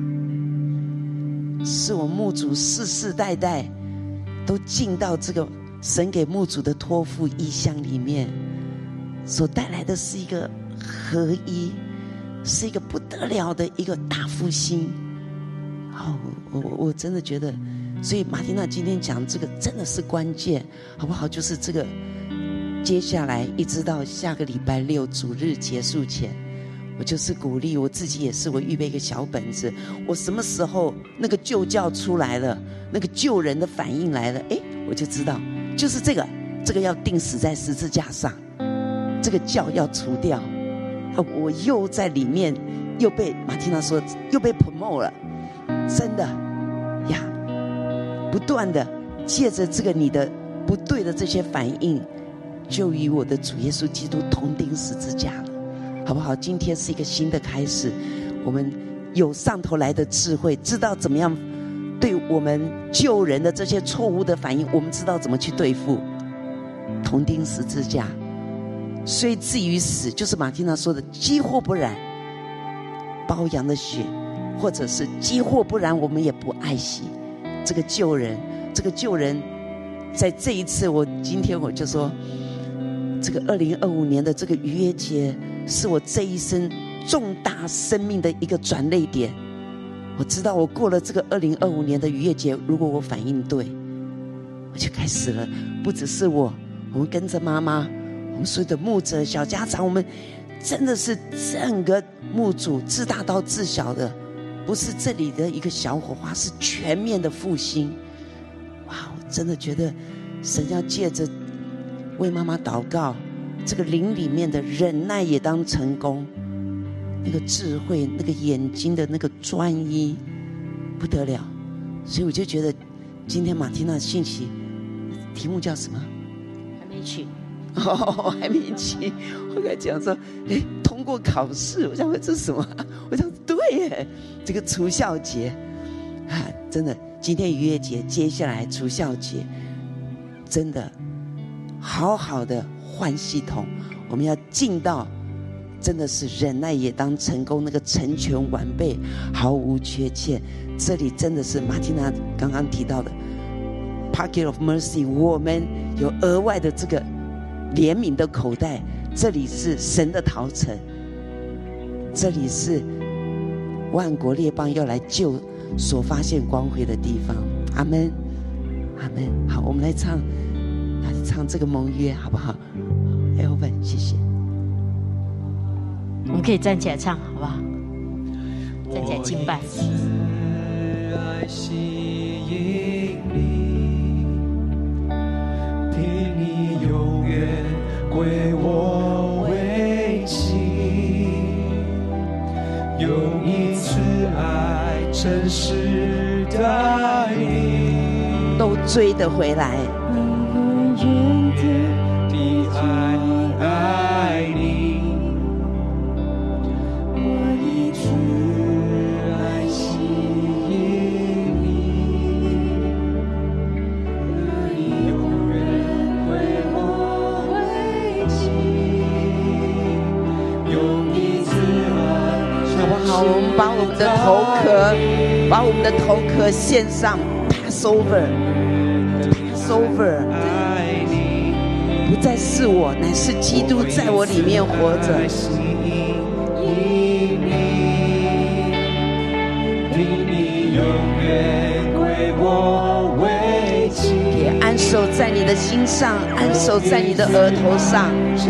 S3: 是我牧主世世代代都进到这个神给牧主的托付意象里面，所带来的是一个合一，是一个不得了的一个大复兴。我真的觉得，所以马蒂娜今天讲这个真的是关键，好不好？就是这个接下来一直到下个礼拜6主日结束前，我就是鼓励我自己，也是我预备一个小本子，我什么时候那个救教出来了，那个救人的反应来了，我就知道就是这个要钉死在十字架上，这个教要除掉。我又在里面又被马蒂娜说又被 promote 了，真的呀，不断的借着这个你的不对的这些反应，就与我的主耶稣基督同钉十字架了，好不好？今天是一个新的开始，我们有上头来的智慧，知道怎么样对我们救人的这些错误的反应，我们知道怎么去对付，同钉十字架，虽至于死，就是马蒂娜说的几或不然，羔羊的血，或者是几或不然，我们也不爱惜这个救人。这个救人在这一次，今天我就说，这个2025年的这个逾越节是我这一生重大生命的一个转捩点。我知道我过了这个2025年的逾越节，如果我反应对，我就开始了，不只是我们跟着妈妈，我们所有的牧者小家长，我们真的是整个牧主自大到自小的，不是这里的一个小火花，是全面的复兴。哇，我真的觉得神要借着为妈妈祷告，这个灵里面的忍耐也当成功，那个智慧，那个眼睛的那个专一，不得了。所以我就觉得今天马蒂娜信息题目叫什么？
S1: 还没取。
S3: 还没去。我跟他讲说，通过考试。我想说这是什么？我想对耶，这个除酵节啊，真的，今天逾越节，接下来除酵节，真的好好的换系统，我们要进到真的是忍耐也当成功，那个成全完备，毫无缺欠。这里真的是马蒂娜刚刚提到的 Pocket of Mercy， 我们有额外的这个怜悯的口袋，这里是神的陶城，这里是万国列邦要来救所发现光辉的地方。阿们，阿们。好，我们来唱这个盟约，好不好？Elvin，谢谢。
S1: 我们可以站起来唱，好不好？站起来敬拜。
S4: 爱吸引你，凭你永远归我为妻，用一次爱真实待你，
S3: 都追得回来。
S4: 永远的爱你，我一次爱吸引你，你永远归我为妻，用一次爱
S3: 好不好？我们把我们的头壳献上 Passover， 不再是我，乃是基督在我里面活着。也安守在你的心上，安守在你的额头上。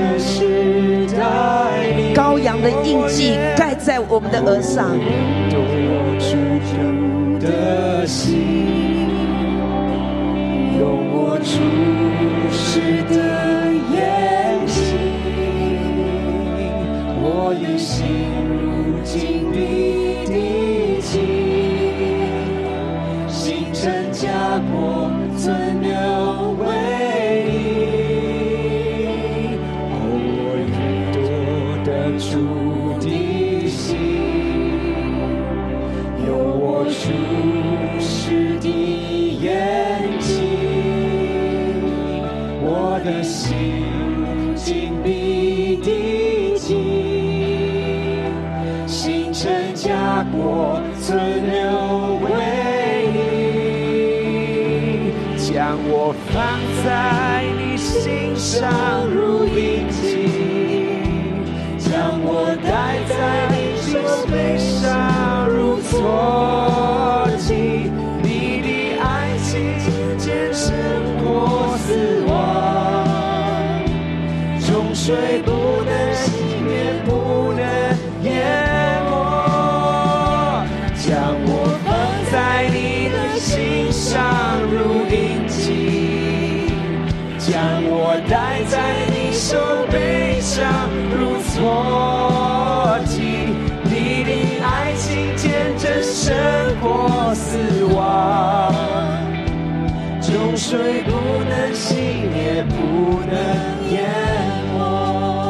S3: 羔羊的印记盖在我们的额上。
S4: 注视的眼睛，我的心如紧闭的紧，星辰加过存留为你。我云朵的主的心，用我注视的眼睛，我的心紧闭的紧，星辰加过存留为你，将我放在你心上如印记，将我带在你手背上如坐骑，你的爱情坚胜过死亡，终水不能熄灭，不能淹没，将我放在你的心上如印记，将我带在你手背上如坐骑，你的爱情见证胜过死亡，终水不能熄灭，不能淹没。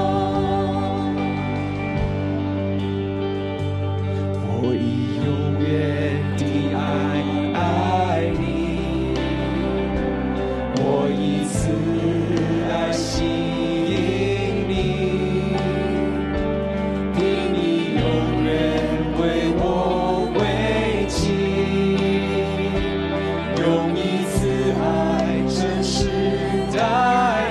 S4: 我以永远的爱你，我以慈爱吸引你，替你永远为我为妻，用一次爱真实待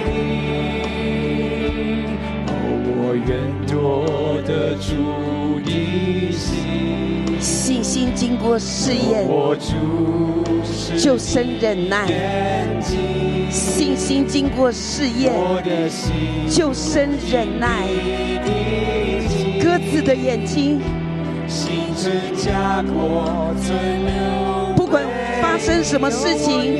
S4: 你。我愿夺得主的心，
S3: 信心经过试验，
S4: 我注视
S3: 就生忍耐；
S4: 眼睛，
S3: 信心经过试验，
S4: 我的心
S3: 就生忍耐。鸽子的眼睛，
S4: 星辰加过存留，
S3: 不管发生什么事情，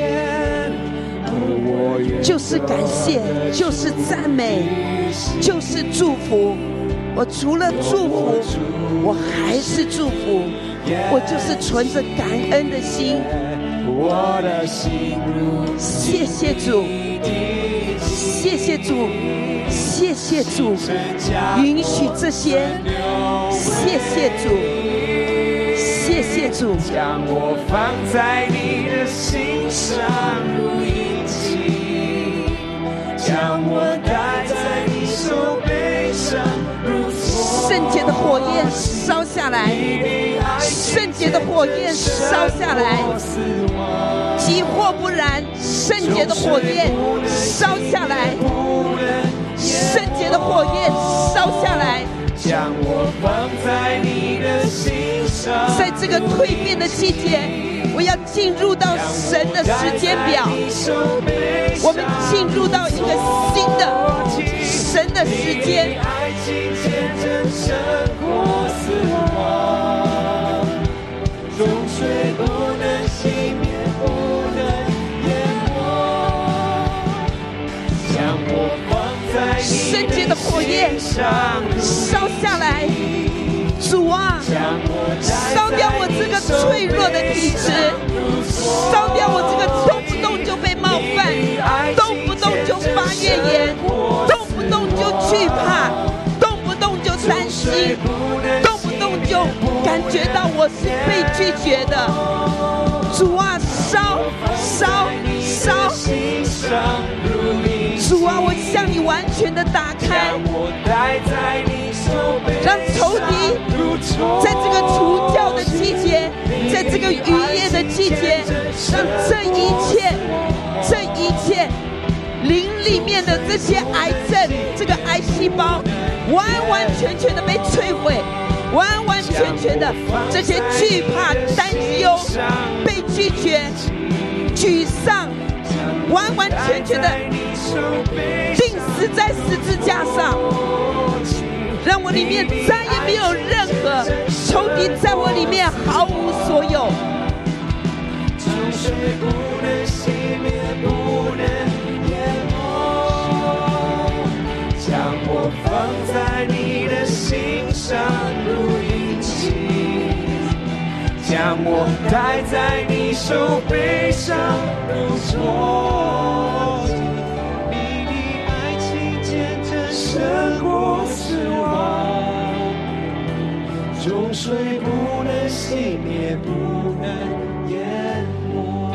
S3: 就是感谢，就是赞美，就是祝福。我除了祝福，我还是祝福，我就是存着感恩的心。
S4: 我的心如
S3: 谢谢主，谢谢主，谢谢主，允许这些，谢谢主，谢谢主，
S4: 将我放在你的心上如印记，将我带在你手背上如坐骑，
S3: 圣洁的火焰烧下来，圣洁的火焰烧下来，即或不然，圣洁的火焰烧下来，圣洁的火焰烧下来，
S4: 将我放在你的心上。
S3: 在这个蜕变的季节，我要进入到神的时间表，我们进入到一个新的神的时间。
S4: 爱情见证胜过死亡，终水不能熄灭，不能淹没，将我放在
S3: 圣洁的火焰烧下来，主啊，烧掉我这个脆弱的体质，烧掉我这个动不动就被冒犯，动不动就发怨言，动不动就惧怕，动不动就担心，动不动就感觉到我是被拒绝的。主啊，烧烧烧！主啊，我向你完全的打开，让仇敌在这个除酵的季节，在这个渔业的季节，让这一切灵里面的这些癌症，这个癌细胞完完全全的被摧毁，完完全全的这些惧怕、担忧、被拒绝、沮丧，完完全全的钉死在十字架上，让我里面再也没有任何仇敌在我里面毫无所有。
S4: 不能熄灭，不能上如引擎，将我带在你手背上如坐骑。你的爱情见证胜过死亡，众水不能熄灭，不能淹没。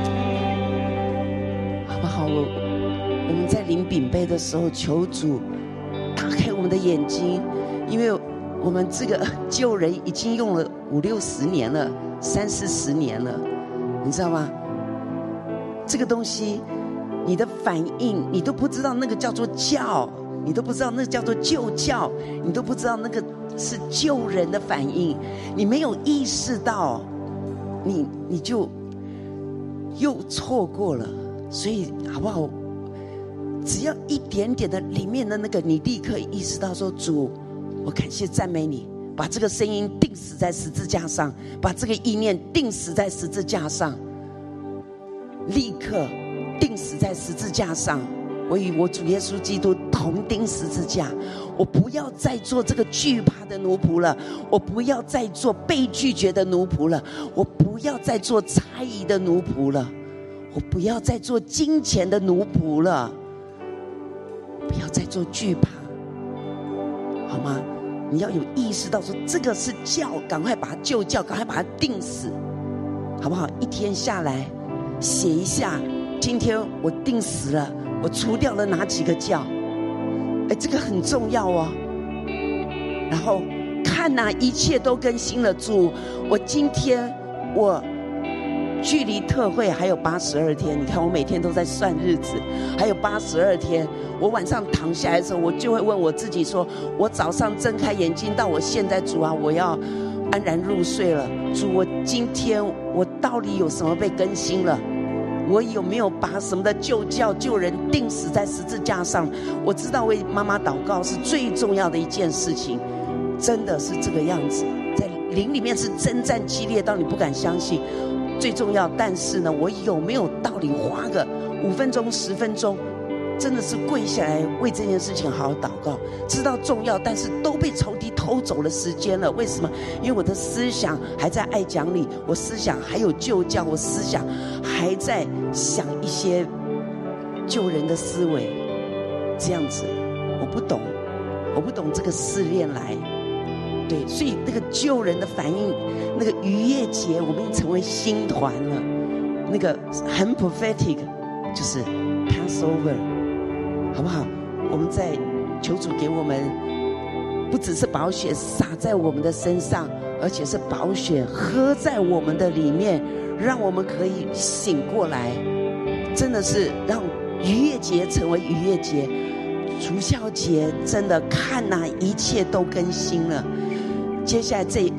S3: 好不好？我们在领饼杯的时候，求主打开我们的眼睛，因为我们这个救人已经用了50、60年了，30、40年了，你知道吗？这个东西，你的反应，你都不知道那个叫做教，你都不知道那个叫做救教，你都不知道那个是救人的反应，你没有意识到，你就又错过了。所以好不好？只要一点点的里面的那个，你立刻意识到说，主，我感谢赞美你，把这个声音钉死在十字架上，把这个意念钉死在十字架上，立刻钉死在十字架上。我与我主耶稣基督同钉十字架，我不要再做这个惧怕的奴仆了，我不要再做被拒绝的奴仆了，我不要再做猜疑的奴仆了，我不要再做金钱的奴仆了，不要再做惧怕，好吗？你要有意识到说这个是教，赶快把它救教，赶快把它定死，好不好？一天下来写一下，今天我定死了，我除掉了哪几个教，这个很重要哦。然后看哪，一切都更新了。主，我今天我距离特会还有82天，你看我每天都在算日子，还有82天。我晚上躺下来的时候，我就会问我自己说，我早上睁开眼睛到我现在，主啊，我要安然入睡了。主，我今天我到底有什么被更新了？我有没有把什么的救教救人钉死在十字架上？我知道为妈妈祷告是最重要的一件事情，真的是这个样子，在灵里面是征战激烈到你不敢相信，最重要。但是呢，我有没有道理花个5分钟10分钟，真的是跪下来为这件事情好好祷告？知道重要，但是都被仇敌偷走了时间了。为什么？因为我的思想还在爱讲理，我思想还有救教，我思想还在想一些救人的思维，这样子我不懂这个试炼来。对，所以那个救人的反应，那个逾越节我们已经成为新团了，那个很 prophetic， 就是 Passover， 好不好？我们在求主给我们，不只是宝血洒在我们的身上，而且是宝血喝在我们的里面，让我们可以醒过来，真的是让逾越节成为逾越节，除酵节真的看哪，一切都更新了。接下来这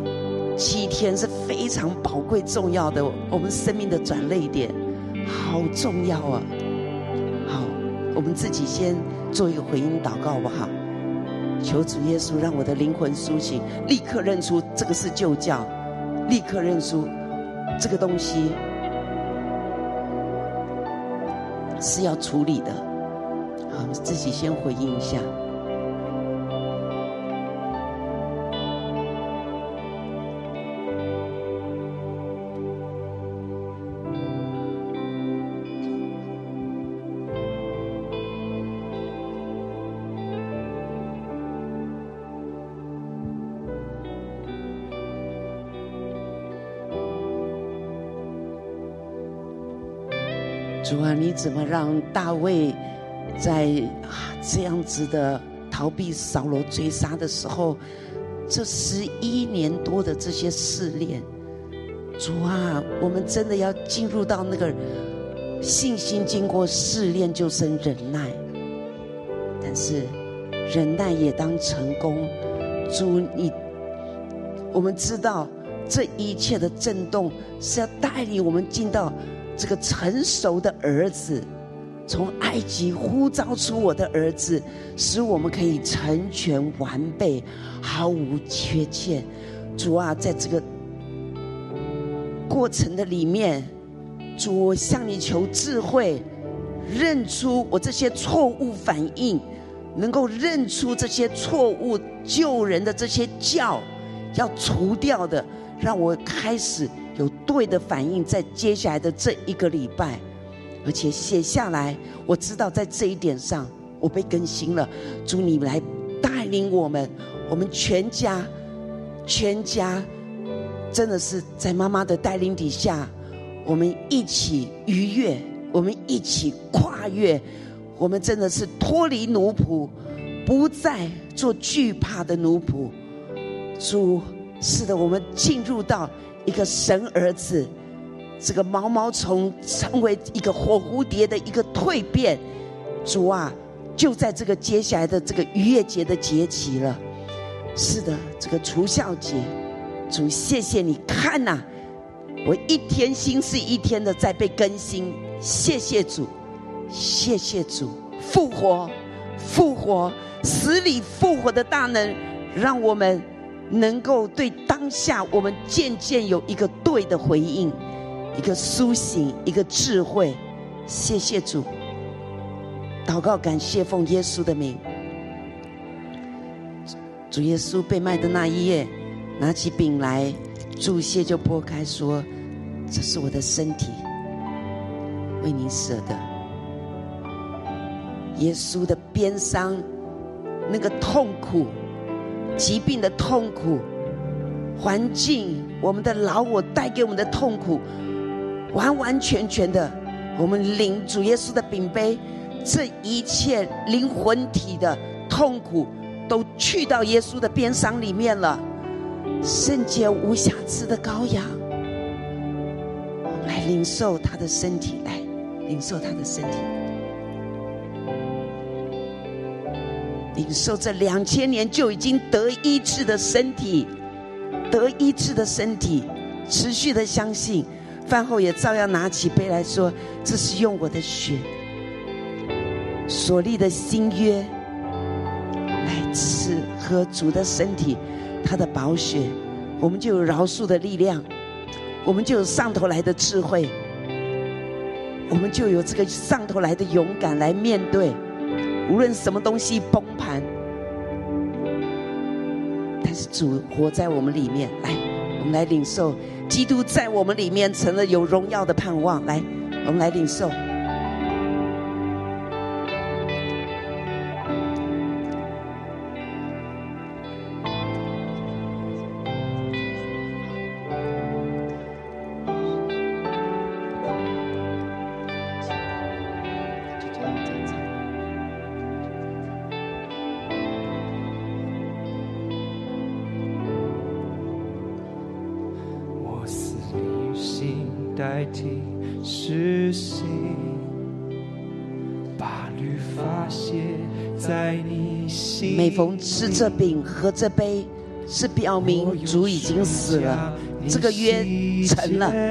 S3: 7天是非常宝贵重要的，我们生命的转捩点，好重要啊！好，我们自己先做一个回应祷告好不好？求主耶稣让我的灵魂苏醒，立刻认出这个是救教，立刻认出这个东西是要处理的。好，自己先回应一下。主啊，你怎么让大卫在这样子的逃避扫罗追杀的时候，这11年多的这些试炼，主啊，我们真的要进入到那个信心经过试炼就生忍耐，但是忍耐也当成功。主，我们知道这一切的震动是要带领我们进到这个成熟的儿子，从埃及呼召出我的儿子，使我们可以成全完备，毫无缺欠。主啊，在这个过程的里面，主，我向你求智慧，认出我这些错误反应， 能够认出这些错误救人的这些教要除掉的，让我开始有对的反应，在接下来的这一个礼拜，而且写下来。我知道在这一点上我被更新了。主，你来带领我们全家真的是在妈妈的带领底下，我们一起逾越，我们一起跨越，我们真的是脱离奴仆，不再做惧怕的奴仆。主，是的，我们进入到一个神儿子，这个毛毛虫成为一个火蝴蝶的一个蜕变。主啊，就在这个接下来的这个逾越节的节期了。是的，这个除酵节，主谢谢你，看啊，我一天心是一天的在被更新。谢谢主，谢谢主，复活，死里复活的大能，让我们能够对当下我们渐渐有一个对的回应，一个苏醒，一个智慧。谢谢主，祷告感谢奉耶稣的名。主耶稣被卖的那一夜，拿起饼来，祝谢就拨开说，这是我的身体，为你舍的。耶稣的鞭伤，那个痛苦，疾病的痛苦，环境，我们的老我带给我们的痛苦，完完全全的，我们领主耶稣的饼杯，这一切灵魂体的痛苦都去到耶稣的鞭伤里面了。圣洁无瑕疵的羔羊，我们来领受他的身体，来领受他的身体，领受这2000年就已经得医治的身体，得医治的身体，持续的相信。饭后也照样拿起杯来说，这是用我的血所立的新约，来吃喝主的身体，他的宝血，我们就有饶恕的力量，我们就有上头来的智慧，我们就有这个上头来的勇敢来面对无论什么东西崩盘，但是主活在我们里面。来，我们来领受基督在我们里面成了有荣耀的盼望。来，我们来领受。
S4: 代替实行，把律法写在你心。
S3: 每逢吃这饼喝这杯，是表明主已经死了，这个约成了。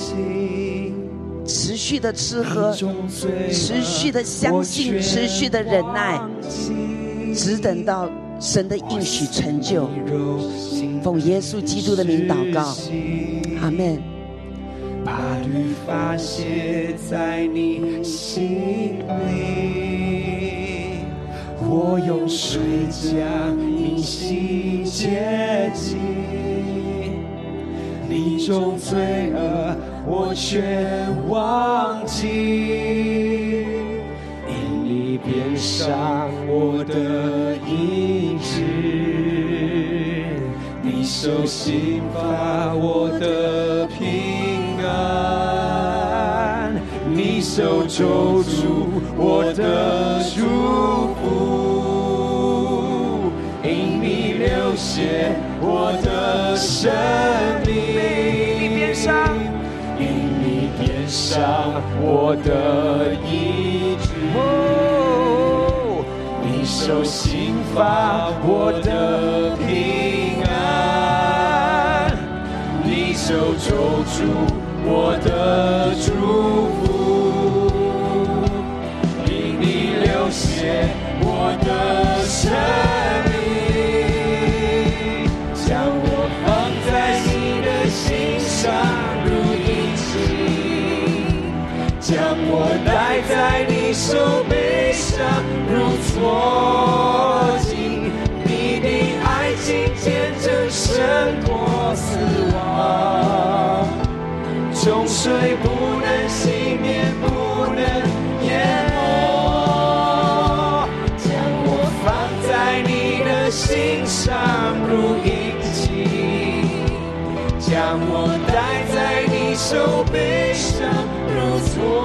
S3: 持续的吃喝，持续的相信，持续的忍耐，只等到神的应许成就。奉耶稣基督的名祷告，阿们。
S4: 把律法写在你心里，我用水将你洗洁净，你种罪恶我全忘记，因你鞭伤我的医治，你受刑罚我的平安，你受咒诅我的祝福，因你流血我的生命，你鞭伤，因你鞭伤我的医治，你受刑罚我的平安，你受咒诅我的祝福，因你流血我的生命，将我放在你的心上如印记，将我戴在你手背上伤如错镜，你的爱情见证胜过死亡，重水不能熄灭，不能淹没，将我放在你的心上如印记，将我戴在你手背上如错